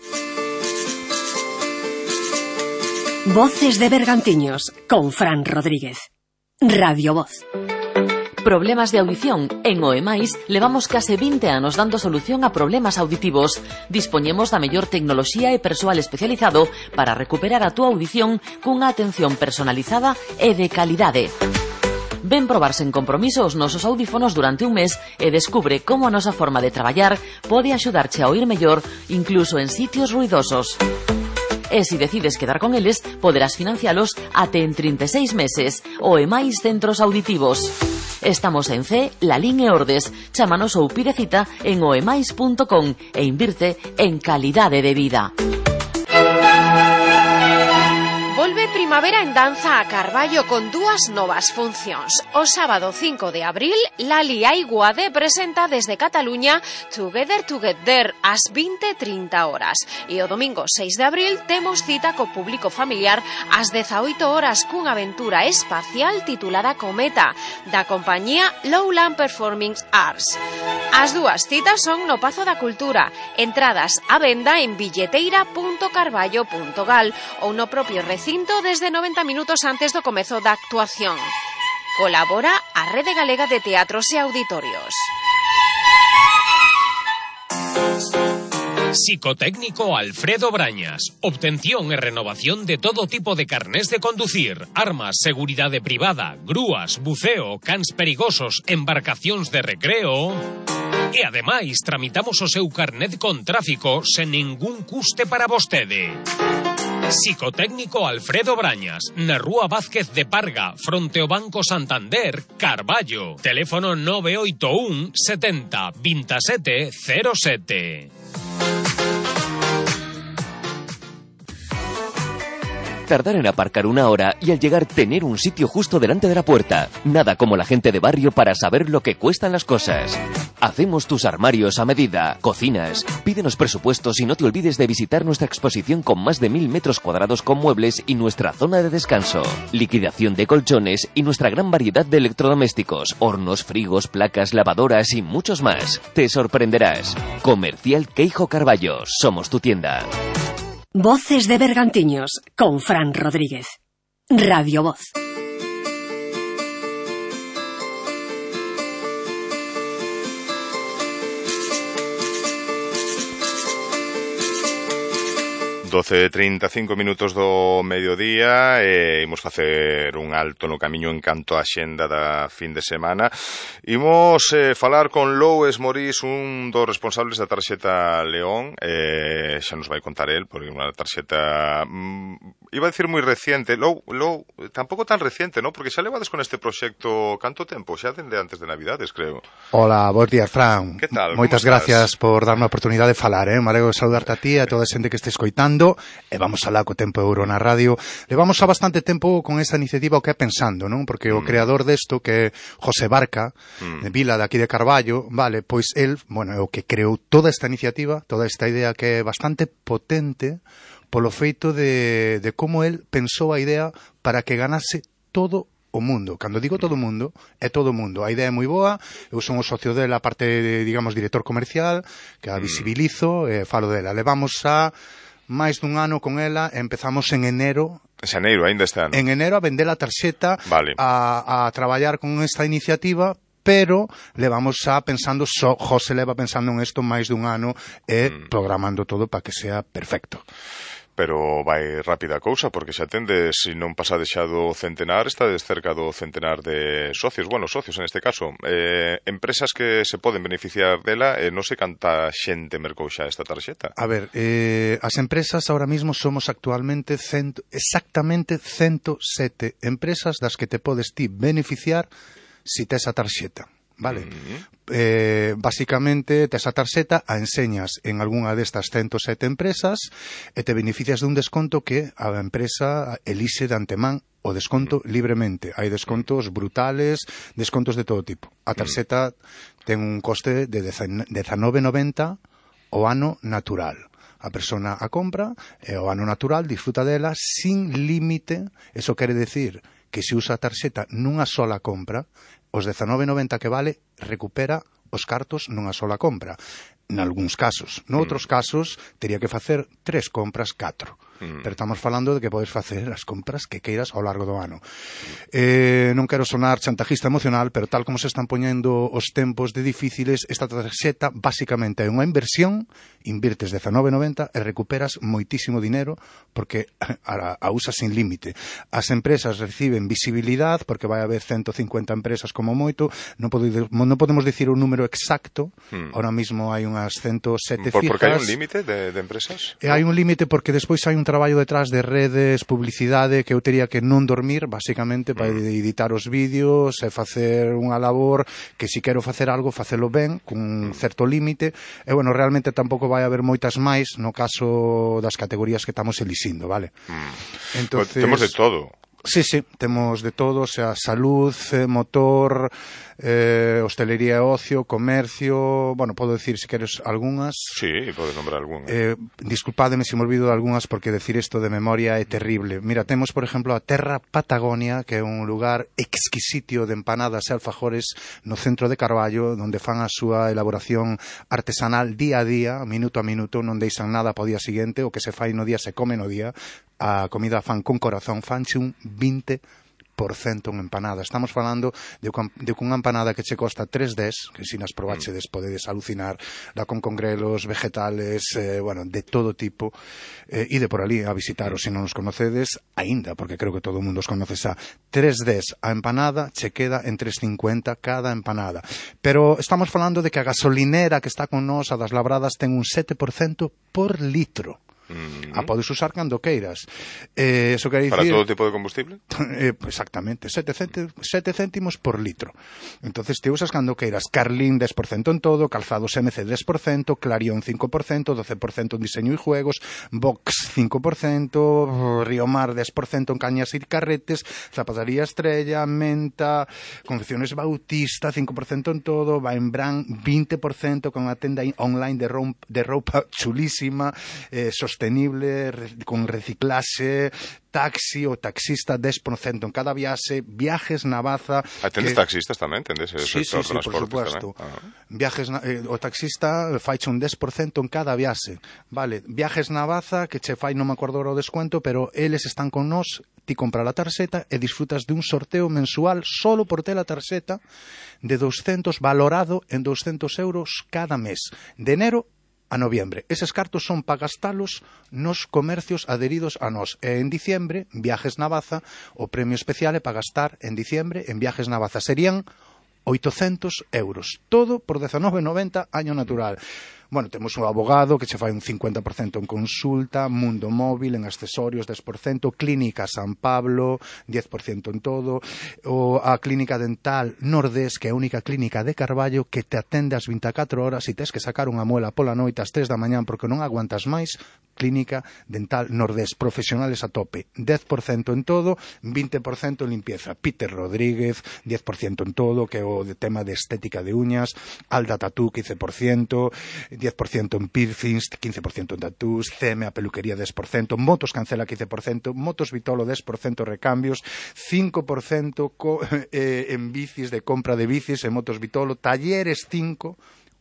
Voces de Bergantiños, con Fran Rodríguez. Radio Voz. Problemas de audición. En OEMAIS levamos case 20 anos dando solución a problemas auditivos. Dispoñemos da mellor tecnoloxía e persoal especializado para recuperar a túa audición cunha atención personalizada e de calidade. Ven probar sen compromiso os nosos audífonos durante un mes e descubre como a nosa forma de traballar pode axudarche a oír mellor incluso en sitios ruidosos. E se decides quedar con eles, poderás financialos até en 36 meses. OEMAIS Centros Auditivos. Estamos en C, Lalín e Ordes. Chámanos ou pide cita en oemais.com e invirte en calidade de vida. Volve Primavera en Danza a Carballo con dúas novas funcións. O sábado 5 de abril, Lali Aiguade presenta desde Cataluña Together Together ás 20:30 horas. E o domingo 6 de abril temos cita co público familiar ás 18 horas cunha aventura espacial titulada Cometa, da compañía Lowland Performing Arts. As dúas citas son no Pazo da Cultura, entradas á venda en billeteira.carballo.gal ou no propio recinto desde 90 minutos antes do comezo da actuación. Colabora a Rede Galega de Teatros e Auditorios. Psicotécnico Alfredo Brañas. Obtención e renovación de todo tipo de carnés de conducir, armas, seguridade privada, grúas, buceo, cans perigosos, embarcacións de recreo. E ademais tramitamos o seu carnet con tráfico sen ningún custe para vostede. Psicotécnico Alfredo Brañas, na Rúa Vázquez de Parga, fronte ao Banco Santander, Carballo. Teléfono 981 70 27 07. Tardar en aparcar una hora y al llegar tener un sitio justo delante de la puerta. Nada como la gente de barrio para saber lo que cuestan las cosas. Hacemos tus armarios a medida, cocinas. Pídenos presupuestos y no te olvides de visitar nuestra exposición con más de 1000 metros cuadrados con muebles y nuestra zona de descanso. Liquidación de colchones y nuestra gran variedad de electrodomésticos, hornos, frigos, placas, lavadoras y muchos más. Te sorprenderás. Comercial Queijo Carballo. Somos tu tienda. Voces de Bergantiños, con Fran Rodríguez. Radio Voz. $12:35 do mediodía, imos facer un alto no camiño en canto á xenda da fin de semana. Imos falar con Louis Morís, un dos responsables da tarxeta León, xa nos vai contar el, porque unha tarxeta, iba a decir moi reciente, Lou, tampouco tan reciente, ¿no? Porque xa levades con este proxecto canto tempo, xa dende antes de Navidades, creo. Hola, bons días, Fran. Que tal? Moitas gracias por darme a oportunidade de falar, Me alegro de saludarte a ti e a toda a xente que este escoitando. E vamos alá co Tempo Euro na radio. Levamos a bastante tempo con esta iniciativa o que é pensando, non? Porque o creador desto, que é José Barca, de Vila, de aquí de Carballo, vale, pois el, bueno, é o que creou toda esta iniciativa, toda esta idea que é bastante potente polo feito de como el pensou a idea para que ganase todo o mundo. Cando digo todo o mundo, é todo o mundo. A idea é moi boa, eu son o socio dela, aparte de, digamos, director comercial, que a visibilizo, falo dela. Levamos a máis dun ano con ela, empezamos en enero. Xaneiro, ainda este ano. En enero a vender a tarxeta, vale. a traballar con esta iniciativa, pero levamos xa pensando, José leva pensando en isto máis dun ano e programando todo para que sea perfecto. Pero vai rápida a cousa, porque xa tendes, se non pasades xa do centenar, estades cerca do centenar de socios, bueno, socios en este caso, empresas que se poden beneficiar dela, non sei canta xente mercou xa esta tarxeta. A ver, as empresas ahora mismo somos actualmente exactamente 107 empresas das que te podes ti beneficiar si tes a tarxeta. Vale. Básicamente, tes a tarxeta, a enseñas en algunha destas 107 empresas e te beneficias dun desconto que a empresa elixe de antemán o desconto libremente. Hai descontos brutales, descontos de todo tipo. A tarxeta ten un coste de $19,90 o ano natural. A persona a compra e o ano natural disfruta dela sin límite. Eso quere decir que se usa a tarxeta nunha sola compra, os $19,90 que vale recupera os cartos nunha sola compra. Nalgúns casos. Noutros casos, tería que facer 3 compras, 4. Pero estamos falando de que podes facer as compras que queiras ao largo do ano. Non quero sonar chantajista emocional, pero tal como se están poñendo os tempos de difíciles, esta tarxeta basicamente é unha inversión, invirtes $19,90 e recuperas moitísimo dinero porque a usas sin límite. As empresas reciben visibilidade porque vai haber 150 empresas como moito, non podemos dicir un número exacto, ahora mismo hai unhas 107 fijas. Porque hai un límite de empresas? Hai un límite porque despois hai un traballo detrás de redes, publicidade, que eu tería que non dormir, basicamente, para editar os vídeos e facer unha labor que si quero facer algo, facelo ben, cun certo límite, e, bueno, realmente tampouco vai haber moitas máis no caso das categorías que estamos elixindo, vale? Entonces, temos de todo. Sí, temos de todo, o sea, salud, motor, hostelería e ocio, comercio, bueno, podo decir se queres algunhas. Sí, podes nombrar algunhas. Disculpádeme se me olvido de algunhas porque decir isto de memoria é terrible. Mira, temos, por exemplo, a Terra Patagonia, que é un lugar exquisitio de empanadas e alfajores no centro de Carballo, onde fan a súa elaboración artesanal día a día, minuto a minuto, non deixan nada para o día seguinte, o que se fai no día se come no día. A comida fan con corazón, fanche un 20% en empanada. Estamos falando de unha empanada que che costa 3,10, que se nas probachedes podedes alucinar, da con congrelos, vegetales, bueno, de todo tipo, ide por ali a visitaros, se non os conocedes, aínda, porque creo que todo o mundo os conoce xa. 3,10 a empanada, che queda en 3,50 cada empanada. Pero estamos falando de que a gasolinera que está con nós, a das Labradas, ten un 7% por litro. A podes usar cando queiras. Eso quere dicir... Para todo tipo de combustible? Exactamente, 7 céntimos por litro. Entonces te usas cando queiras. Carlín 10% en todo, Calzados MC 10%, Clarion 5%, 12% en diseño y juegos, Vox 5%, Riomar 10% en cañas y carretes, Zapatería Estrella, Menta, Confecciones Bautista 5% en todo, Baenbrand 20% con unha tenda online de roupa chulísima, Sostén sostenible, con reciclaxe, taxi o taxista 10% en cada viaxe, Viajes Navaza... Atendes taxistas tamén, tendes sí, por supuesto. Viajes, o taxista faiche un 10% en cada viaxe. Vale, Viajes Navaza, que che fai, non me acordo o descuento, pero eles están con nós, ti compra a tarxeta e disfrutas de un sorteo mensual solo por ter a tarxeta de 200, valorado en 200 euros cada mes, de enero a noviembre. Eses cartos son para gastalos nos comercios adheridos a nós. E en diciembre, Viajes Navaza, o premio especial é para gastar en diciembre en Viajes Navaza. Serían 800 euros. Todo por 19,90 año natural. Bueno, temos un abogado que che fai un 50% en consulta, Mundo Móvil en accesorios 10%, Clínica San Pablo 10% en todo, o a Clínica Dental Nordés, que é a única clínica de Carballo que te atende as 24 horas e tes que sacar unha muela pola noite ás 3 da mañán porque non aguantas máis. Clínica Dental Nordés, profesionales a tope, 10% en todo, 20% en limpieza. Peter Rodríguez, 10% en todo, que é o de tema de estética de uñas, Alda Tatú, 15%, 10% en piercings, 15% en tatús, CM a peluquería 10%, Motos Cancela 15%, Motos Vitolo 10% recambios, 5% en bicis, de compra de bicis en Motos Vitolo, Talleres 5%,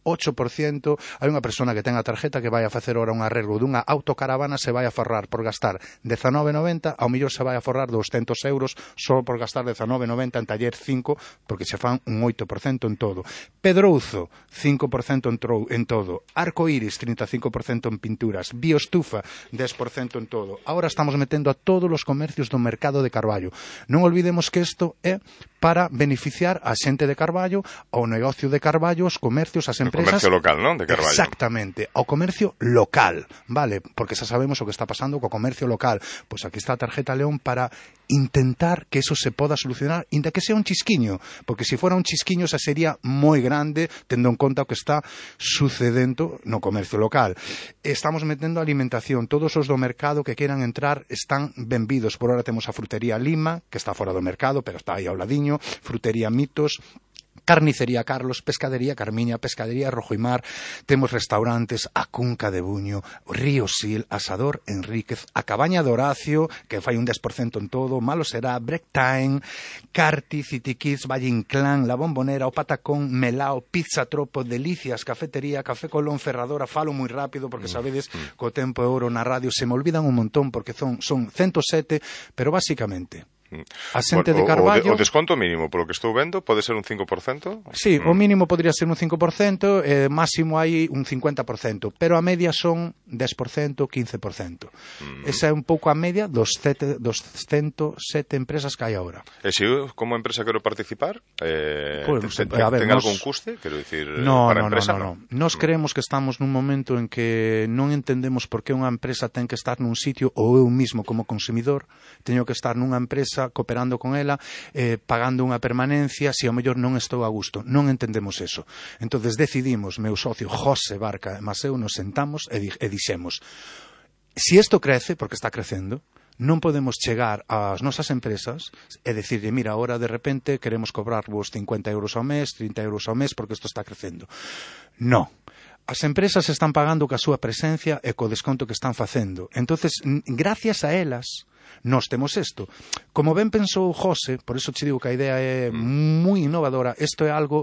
8%, hai unha persona que ten a tarjeta que vai a facer ora un arreglo dunha autocaravana, se vai a forrar por gastar 19,90, ao mellor se vai a forrar 200 euros só por gastar 19,90 en Taller 5, porque se fan un 8% en todo. Pedrouzo, 5% en todo. Arcoiris, 35% en pinturas. Bioestufa, 10% en todo. Ahora estamos metendo a todos os comercios do mercado de Carballo. Non olvidemos que isto é para beneficiar a xente de Carballo, ao negocio de Carballo, os comercios, as empresas... O comercio local, non? De Carballo. Exactamente, ao comercio local, vale? Porque xa sabemos o que está pasando co comercio local. Pois aquí está a tarjeta León para intentar que eso se poda solucionar, inda que sea un chisquiño, porque se fora un chisquiño xa sería moi grande, tendo en conta o que está sucedendo no comercio local. Estamos metendo alimentación, todos os do mercado que queran entrar están benvidos. Por ahora temos a Frutería Lima, que está fora do mercado, pero está aí ao ladiño, Frutería Mitos, Carnicería Carlos, Pescadería Carmiña, Pescadería Rojo y Mar, temos restaurantes a Cunca de Buño, Río Sil, Asador Enríquez, a Cabaña de Horacio, que fai un 10% en todo, Malo Será, Break Time, Carti, City Kids, Valle Inclán, La Bombonera, O Patacón, Melao, Pizza Tropo, Delicias, Cafetería, Café Colón, Ferradora. Falo moi rápido porque sabedes co tempo e ouro na radio se me olvidan un montón porque son 107, pero básicamente a xente de Carballo... O desconto mínimo, polo que estou vendo, pode ser un 5%? Sí, o mínimo podría ser un 5%, máximo hai un 50%, pero a media son 10%, 15%. Esa é un pouco a media dos 107 empresas que hai agora. E se eu, como empresa, quero participar, ten algún custe? Quero dicir, para a empresa, non? Nos creemos que estamos nun momento en que non entendemos por que unha empresa ten que estar nun sitio, ou eu mismo como consumidor teño que estar nunha empresa cooperando con ela, pagando unha permanencia, se ao mellor non estou a gusto. Non entendemos eso. Entonces decidimos, meu socio José Barca e mas eu, nos sentamos e dixemos, si isto crece, porque está crecendo, non podemos chegar ás nosas empresas e dicirle, mira, ahora de repente queremos cobrarvos 50 euros ao mes, 30 euros ao mes, porque isto está crecendo. Non. As empresas están pagando ca súa presencia e co desconto que están facendo. Entonces, gracias a elas, nós temos isto. Como ben pensou José, por iso te digo que a idea é moi innovadora, isto é algo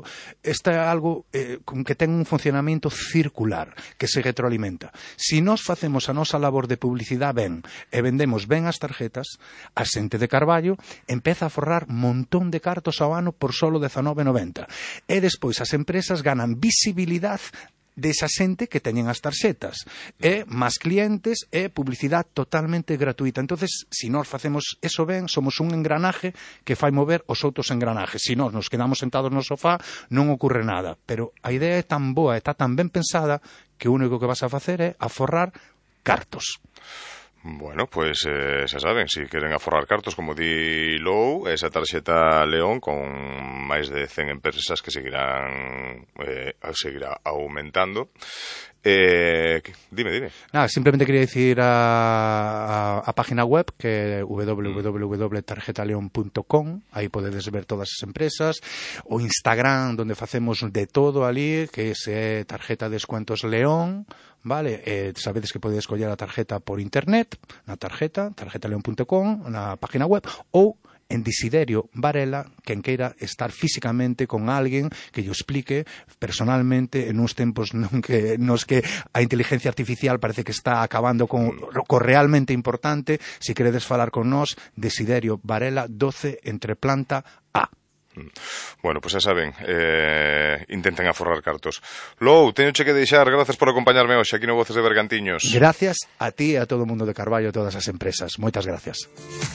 que ten un funcionamento circular, que se retroalimenta. Si nós facemos a nosa labor de publicidade ben e vendemos ben as tarjetas, a xente de Carballo empeza a forrar montón de cartos ao ano por solo 19,90. E despois as empresas ganan visibilidade desa xente que teñen as tarxetas, e máis clientes e publicidade totalmente gratuita. Entonces, se nós facemos eso ben, somos un engranaje que fai mover os outros engranajes. Se nós nos quedamos sentados no sofá, non ocorre nada. Pero a idea é tan boa, está tan ben pensada, que o único que vas a facer é aforrar cartos. Bueno, pues xa saben, se queren aforrar cartos, como di Lou, esa tarxeta León con máis de 100 empresas que seguirá aumentando. Dime. Nada, simplemente quería decir a página web que www.tarjetaleon.com, aí podedes ver todas as empresas, o Instagram donde facemos de todo ali, que é Tarjeta Descuentos León, vale? Sabedes que podedes coller a tarjeta por internet, na tarjetaleon.com, na página web, ou en Desiderio Varela, quen queira estar físicamente con alguén que lle explique personalmente en uns tempos nos que a inteligencia artificial parece que está acabando con realmente importante. Si queredes falar con nós, Desiderio Varela 12 entre planta A. Bueno, pues xa saben, intenten aforrar cartos. Lou, teño que deixar, grazas por acompañarme hoxe aquí no Voces de Bergantiños. Gracias a ti e a todo o mundo de Carballo, a todas as empresas. Moitas gracias.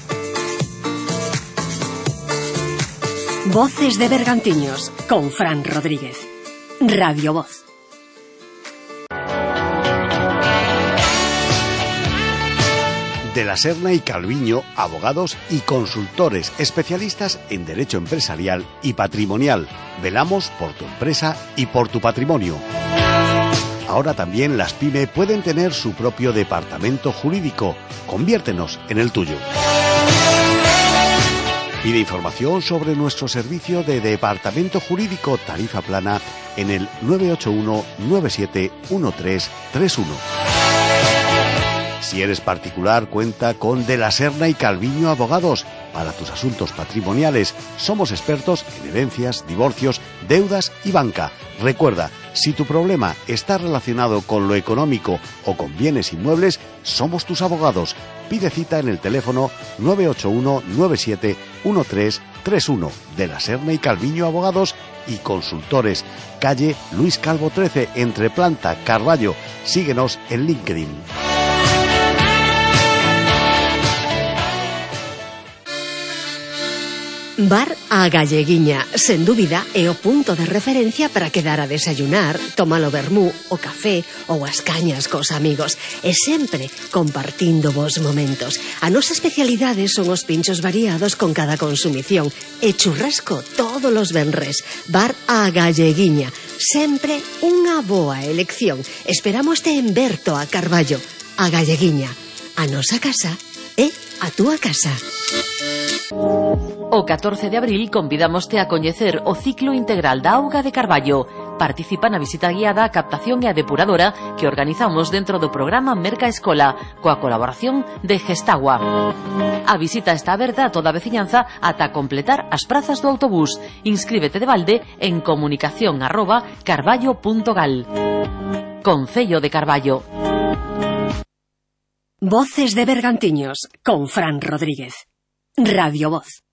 Voces de Bergantiños con Fran Rodríguez. Radio Voz. De la Serna y Calviño, abogados y consultores especialistas en derecho empresarial y patrimonial. Velamos por tu empresa y por tu patrimonio. Ahora también las PYME pueden tener su propio departamento jurídico. Conviértenos en el tuyo. Pide información sobre nuestro servicio de departamento jurídico tarifa plana en el 981 971331. Si eres particular, cuenta con De la Serna y Calviño Abogados. Para tus asuntos patrimoniales, somos expertos en herencias, divorcios, deudas y banca. Recuerda, si tu problema está relacionado con lo económico o con bienes inmuebles, somos tus abogados. Pide cita en el teléfono 981 971331. De la Serna y Calviño Abogados y Consultores. Calle Luis Calvo 13, entre planta Carballo. Síguenos en LinkedIn. Bar A Galleguiña, sen dúbida, é o punto de referencia para quedar a desayunar, tomar o vermú, o café ou as cañas cos amigos, e sempre compartindo vos momentos. A nosa especialidade son os pinchos variados con cada consumición e churrasco todos os venres. Bar A Galleguiña, sempre unha boa elección. Esperámoste en Berto a Carballo. A Galleguiña, a nosa casa é a túa casa. O 14 de abril convidámoste a coñecer o ciclo integral da auga de Carballo. Participa na visita guiada a captación e a depuradora que organizamos dentro do programa Merca Escola, coa colaboración de Gestagua. A visita está aberta a toda a veciñanza ata completar as prazas do autobús. Inscríbete de balde en comunicación@carballo.gal. Concello de Carballo. Voces de Bergantiños con Fran Rodríguez. Radio Voz.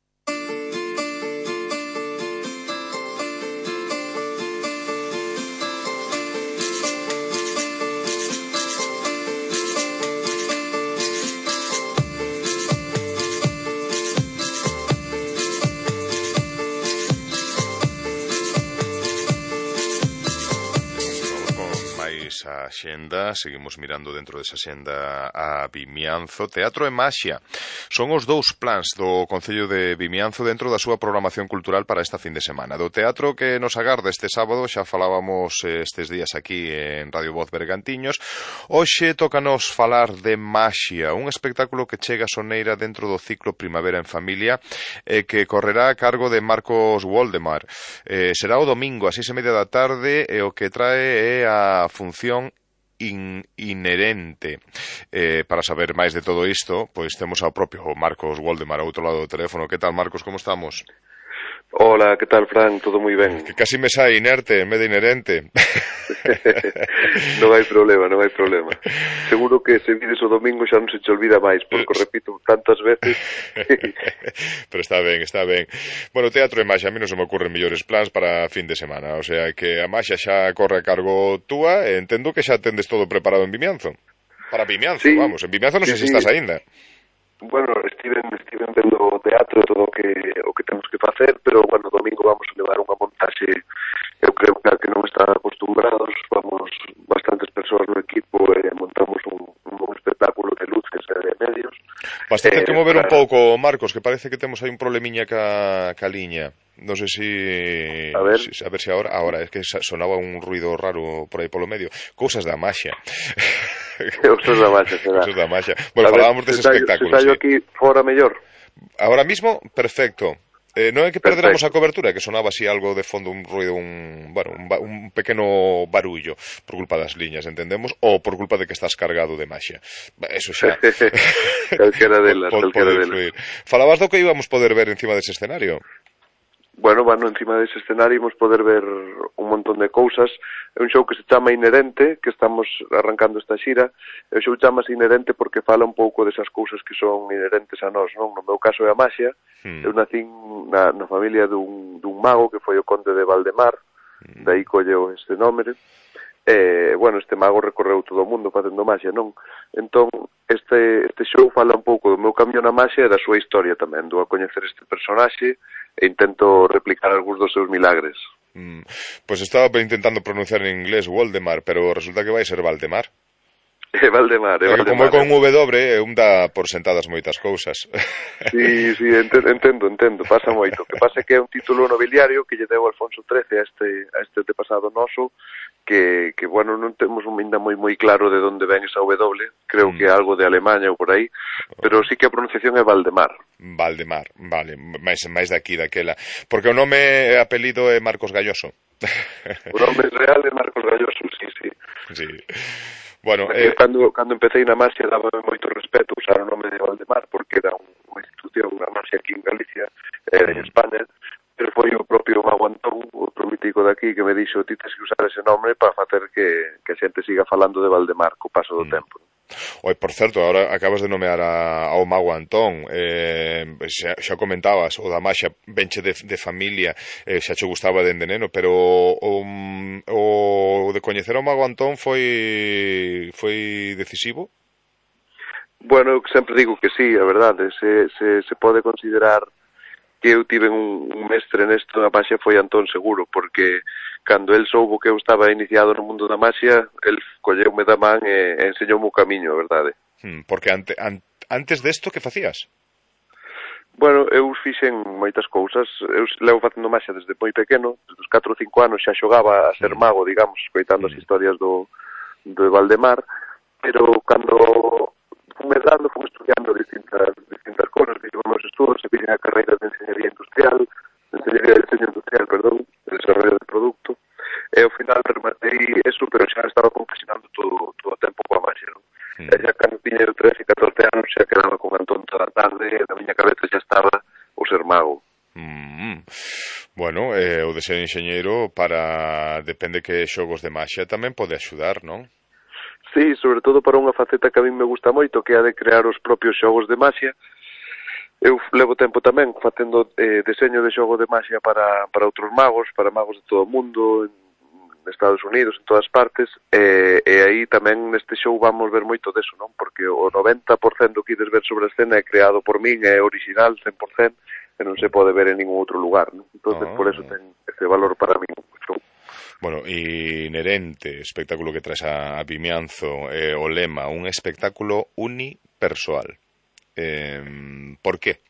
A xenda, seguimos mirando dentro desa xenda a Vimianzo. Teatro e Maxia son os dous plans do Concello de Vimianzo dentro da súa programación cultural para esta fin de semana. Do teatro que nos agarda este sábado, xa falábamos estes días aquí en Radio Voz Bergantiños. Hoxe tócanos falar de Maxia, un espectáculo que chega a Soneira dentro do ciclo Primavera en Familia, que correrá a cargo de Marcos Woldemar. Será o domingo a 6:30 da tarde e o que trae é a función inherente. Para saber máis de todo isto, pois temos ao propio Marcos Woldemar ao outro lado do teléfono. Que tal, Marcos, como estamos? Hola, que tal, Fran? Todo moi ben. Que casi me sai inerte en vez de inherente. Non hai problema, non hai problema. Seguro que se vides o domingo xa non se te olvida máis, porque o repito tantas veces. Pero está ben, está ben. Bueno, teatro e Maxia, a mí non se me ocurren mellores plans para fin de semana. O sea, que a Maxia xa corre a cargo túa e entendo que xa tendes todo preparado en Vimianzo. Para Vimianzo, sí, vamos. En Vimianzo non sei se estás aínda. Bueno, estiven vendo o teatro, todo o que temos que facer, pero, bueno, domingo vamos a levar unha montaxe, eu creo que non están acostumbrados, vamos bastantes persoas no equipo e montamos un espectáculo de luces e de medios. Bastante que mover un pouco, Marcos, que parece que temos aí un problemiña ca liña. Non sei si... A ver si ahora, es que sonaba un ruido raro por aí polo medio. Cousas da maxia. Cousas da maxia, será. Cousas da maxia. Bueno, falábamos dese espectáculo. Se sallo aquí fora mellor. Ahora mismo, perfecto. Non é que perderamos a cobertura, que sonaba así algo de fondo, un ruido, un pequeno barullo por culpa das liñas, entendemos, ou por culpa de que estás cargado de maxia. Eso xa. Calquera delas. Falabas do que íbamos poder ver encima dese escenario. Bueno, encima dese escenario imos poder ver un montón de cousas. É un show que se chama Inherente, que estamos arrancando esta xira. O show chamase Inherente porque fala un pouco desas cousas que son inherentes a nós, non? No meu caso é a maxia. Eu nacín na familia dun mago que foi o conde de Valdemar, daí colleu este nome. Este mago recorreu todo o mundo facendo maxia, non? Entón, este show fala un pouco do meu camiño na maxia e da súa historia tamén, do a coñecer este personaxe e intento replicar algúns dos seus milagres. Pois estaba intentando pronunciar en inglés Voldemar, pero resulta que vai ser Valdemar. Valdemar. Como é con W, un dá por sentadas moitas cousas. Sí, entendo, pasa moito. O que pasa é que é un título nobiliario que lle deu Alfonso XIII a este antepasado noso, que non temos ainda moi claro de onde ven esa W, creo que é algo de Alemanha ou por aí, pero sí que a pronunciación é Valdemar. Valdemar, vale, máis daqui, daquela. Porque o nome e apelido é Marcos Galloso. O nome real é Marcos Galloso, sí. Bueno, cando empecé na maxia daba moito respeto usar o nome de Valdemar porque era unha institución, unha maxia aquí en Galicia, en España, pero foi o propio Mago Antón, outro mítico daqui, que me dixo ti tens que usar ese nome para facer que a xente siga falando de Valdemar co paso do tempo. Oi, por certo, agora acabas de nomear ao Mago Antón, xa comentabas, o da maxia venche de familia, xa che gustaba dende neno, pero o de coñecer ao Mago Antón foi decisivo? Bueno, eu sempre digo que sí, a verdade, se pode considerar que eu tive un mestre nesto da maxia foi Antón seguro, porque cando el soubo que eu estaba iniciado no mundo da maxia, el colleume da man e enseñoume o camiño, a verdade. Porque antes desto, que facías? Bueno, eu fixen moitas cousas, eu levo facendo maxia desde moi pequeno, desde os 4 ou 5 anos xa xogaba a ser mago, digamos, coitando as historias do Valdemar, pero cando fui estudiando distintas cosas, fixen meus estudos, e fixen a carreira de Enseñería Industrial, de Diseño Industrial, de Desarrollo de Producto, e ao final rematei eso, pero xa estaba confesionando todo o tempo coa maxia, non? E xa cando tiña 13 e 14 anos xa quedaba con Antón toda a tarde, e na miña cabeza xa estaba o ser mago. Bueno, o de ser enxeñeiro depende que xogos de maxia tamén pode axudar, non? Sí, sobre todo para unha faceta que a mí me gusta moito, que é a de crear os propios xogos de maxia. Eu levo tempo tamén facendo deseño de xogo de maxia para outros magos, para magos de todo o mundo, en Estados Unidos, en todas partes, e aí tamén neste show vamos ver moito deso, non? Porque o 90% que ides ver sobre a escena é creado por min, é original 100%, e non se pode ver en ningún outro lugar, non? Entón, por eso ten ese valor para min o show. Bueno, Inherente, espectáculo que traes a Vimianzo, o lema, un espectáculo unipersoal. Por qué?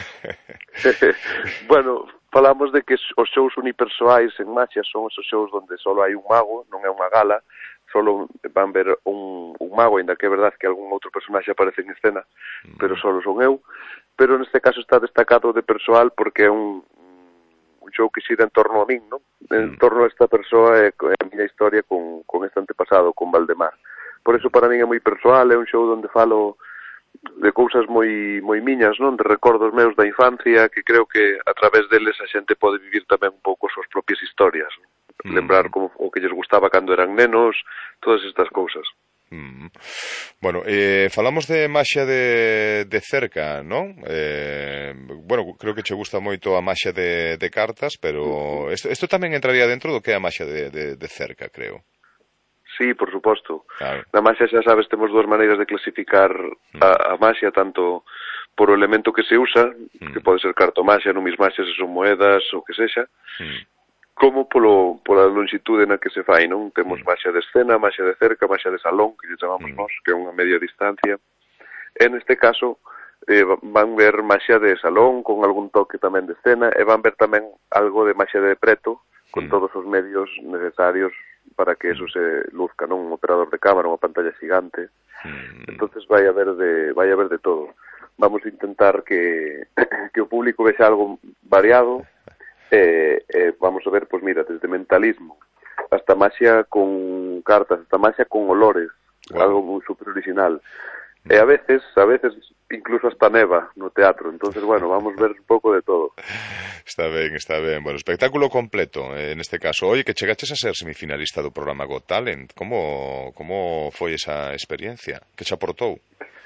Bueno, falamos de que os shows unipersoais en maxia son esos shows onde só hai un mago, non é unha gala, só van ver un mago, ainda que é verdade que algún outro personaxe aparece en escena, pero só son eu. Pero neste caso está destacado de persoal porque é un show que xira en torno a min, non? En torno a esta persoa e a miña historia con este antepasado, con Valdemar. Por eso para min é moi persoal, é un show onde falo de cousas moi miñas, non? De recordos meus da infancia, que creo que a través deles a xente pode vivir tamén un pouco as súas propias historias, non? Lembrar como o que lles gustaba cando eran nenos, todas estas cousas. Bueno, falamos de maxia de cerca, non? Bueno, creo que che gusta moito a maxia de cartas, pero isto tamén entraría dentro do que é a maxia de cerca, creo. Sí, por suposto. Claro. Na maxia, xa sabes, temos dúas maneiras de clasificar a maxia, tanto por o elemento que se usa, que pode ser cartomaxia, numismaxia, se son moedas, ou que sexa, como pola longitude na que se fai, non? Temos maxia de escena, maxia de cerca, maxia de salón, que lle chamamos nós, que é unha media distancia. En este caso, van ver maxia de salón con algún toque tamén de escena e van ver tamén algo de maxia de preto con todos os medios necesarios para que eso se luzca, non? Un operador de cámara, unha pantalla xigante. Entonces vai a ver de todo. Vamos a intentar que o público vexa algo variado vamos a ver, pues mira, desde mentalismo hasta maxia con cartas, hasta maxia con olores, algo moi super original. E a veces incluso hasta neva no teatro, entonces bueno, vamos a ver un pouco de todo. Está ben. Bueno, espectáculo completo, en este caso. Oye, que chegaches a ser semifinalista do programa Got Talent. Como foi esa experiencia? Que che aportou?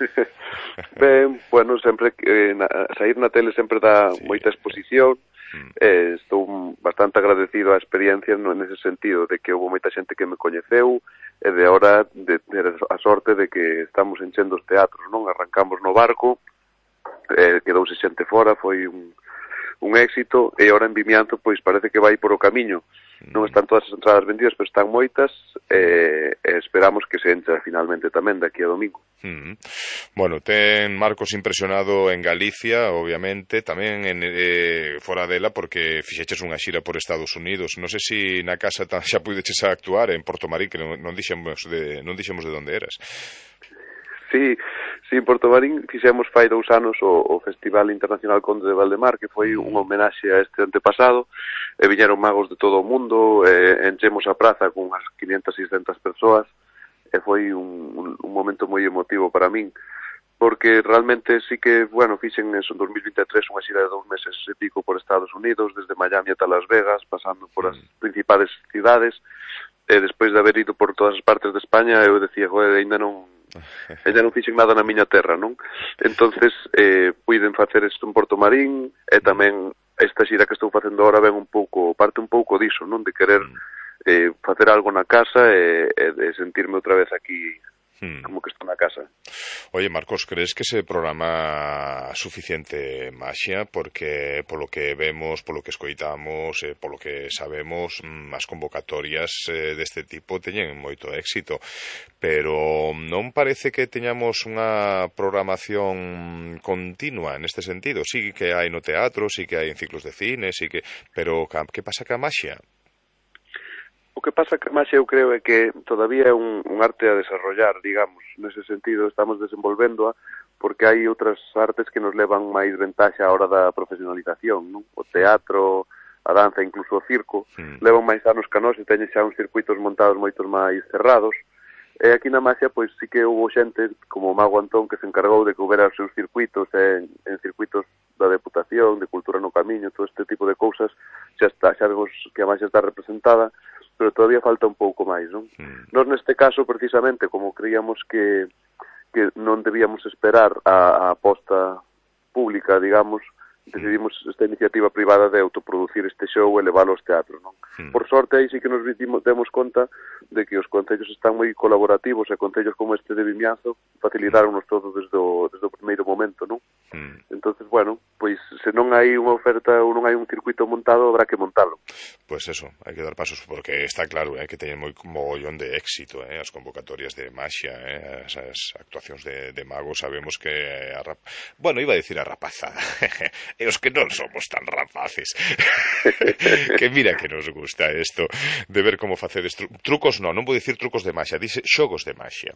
Ben, bueno, sempre sair na tele sempre dá moita exposición. Estou bastante agradecido á experiencia nese sentido de que houve moita xente que me coñeceu e de ahora de ter a sorte de que estamos enchendo os teatros, non? Arrancamos no barco, quedouse xente fora, foi un éxito e ahora en Vimianzo pois parece que vai por o camiño. Non están todas as entradas vendidas, pero están moitas e esperamos que se encha finalmente tamén daqui a domingo. Bueno, ten Marcos impresionado en Galicia, obviamente, tamén fora dela, porque fixeches unha xira por Estados Unidos. Non sei se na casa xa puideches actuar en Porto Marín, que non dixemos de onde eras. Sí, en Porto Marín fixemos fai 2 anos o Festival Internacional Conde de Valdemar, que foi unha homenaxe a este antepasado, e viñeron magos de todo o mundo, enchemos a praza con unhas 500-600 persoas, e foi un momento moi emotivo para min, porque realmente sí que, bueno, fixen en 2023 unha xira de 2 meses e pico por Estados Unidos, desde Miami ata Las Vegas, pasando por as principales cidades, e despois de haber ido por todas as partes de España, eu decía, joder, ainda non fixen nada na miña terra, non? Entonces, puiden facer isto en Porto Marín, e tamén esta xira que estou facendo agora parte un pouco diso, non? De querer facer algo na casa e de sentirme outra vez aquí como que estou na casa. Oye, Marcos, crees que ese programa suficiente maxia? Porque polo que vemos, polo que escoitamos, polo que sabemos, as convocatorias deste tipo teñen moito éxito, pero non parece que teñamos unha programación continua neste sentido. Sí que hai no teatro, sí que hai en ciclos de cine, pero que pasa ca maxia? O que pasa que máis eu creo é que todavía é un arte a desarrollar, digamos, nese sentido estamos desenvolvéndoa porque hai outras artes que nos levan máis ventaxa a hora da profesionalización, non? O teatro, a danza, incluso o circo, levan máis anos que nós e teñen xa uns circuitos montados moitos máis cerrados. E aquí na Maxia, pois sí que houve xente como o Mago Antón que se encargou de que houbera os seus circuitos en circuitos da Deputación, de Cultura no Camiño, todo este tipo de cousas, xa vemos que a Maxia está representada, pero todavía falta un pouco máis, non? Nós neste caso, precisamente, como creíamos que non debíamos esperar a aposta pública, digamos, decidimos esta iniciativa privada de autoproducir este show e leválo aos teatros, non? Por sorte, aí sí que nos demos conta de que os concellos están moi colaborativos e concellos como este de Vimianzo facilitaronnos todo desde o primeiro momento, non? Entonces, bueno, pois se non hai unha oferta ou non hai un circuito montado, habrá que montalo. Pois eso, hai que dar pasos, porque está claro que teñen moi mogollón de éxito as convocatorias de maxia, as actuacións de magos, sabemos que bueno, iba a decir a rapazada e os que non somos tan rapaces que mira que nos gusta isto de ver como facedes trucos, non vou dicir trucos de maxia, dice xogos de maxia.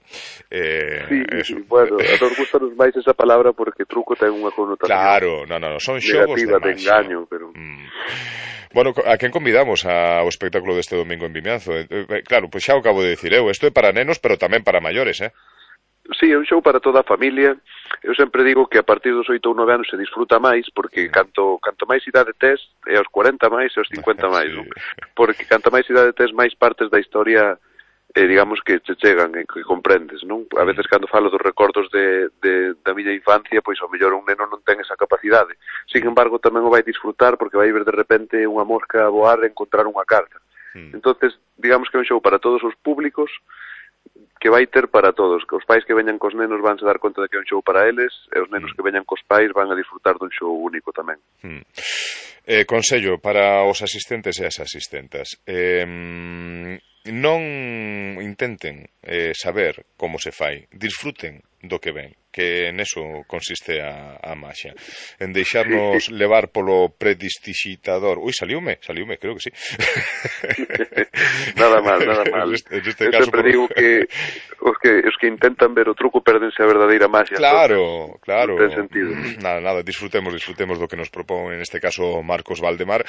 Sí, bueno, a nos gusta máis esa palabra porque truco ten unha connotación claro, no, son xogos de maxia, de engaño, pero Bueno, a quen convidamos ao espectáculo deste domingo en Vimianzo? Claro, pois xa o acabo de dicir eu, isto é para nenos, pero tamén para maiores, Sí, é un show para toda a familia. Eu sempre digo que a partir dos 8 ou 9 anos se disfruta máis, porque canto máis idade tes, é aos 40 máis e aos 50 máis, non? Porque canto máis idade tes, máis partes da historia, digamos, que te chegan, que comprendes, non? A veces cando falo dos recordos da miña infancia, pois ao mellor un neno non ten esa capacidade. Sin embargo, tamén o vai disfrutar porque vai ver de repente unha mosca a voar e encontrar unha carta. Entonces, digamos que é un show para todos os públicos, que vai ter para todos, que os pais que veñan cos nenos vanse dar conta de que é un show para eles, e os nenos que veñan cos pais van a disfrutar dun show único tamén. Consello para os asistentes e as asistentas, non intenten saber como se fai, disfruten do que ven, que neso consiste a maxia, en deixarnos levar polo predistigitador. Ui, saliume, creo que sí. Nada mal. Eu sempre digo que os que intentan ver o truco perdense a verdadeira maxia. Claro. Non ten sentido. Nada, disfrutemos do que nos propón, en este caso, Marcos Valdemar.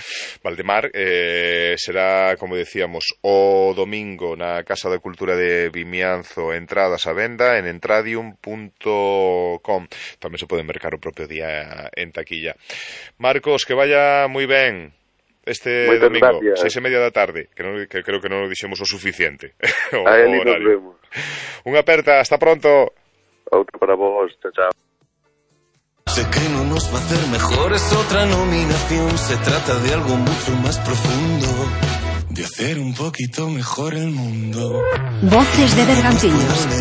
Será, como decíamos, o domingo na Casa da Cultura de Vimianzo, entradas a venda en entradium.com. Tamén se pode mercar o propio día en taquilla. Marcos, que vaya moi ben este Moitas domingo, gracias. 6:30 da tarde, que creo que non lo dixemos o suficiente. Aí nos vemos. Unha aperta, hasta pronto. Outro para vos, chao. Sé que no nos va a hacer mejores otra nominación. Se trata de algo mucho más profundo, de hacer un poquito mejor el mundo. Voces de Bergantiños.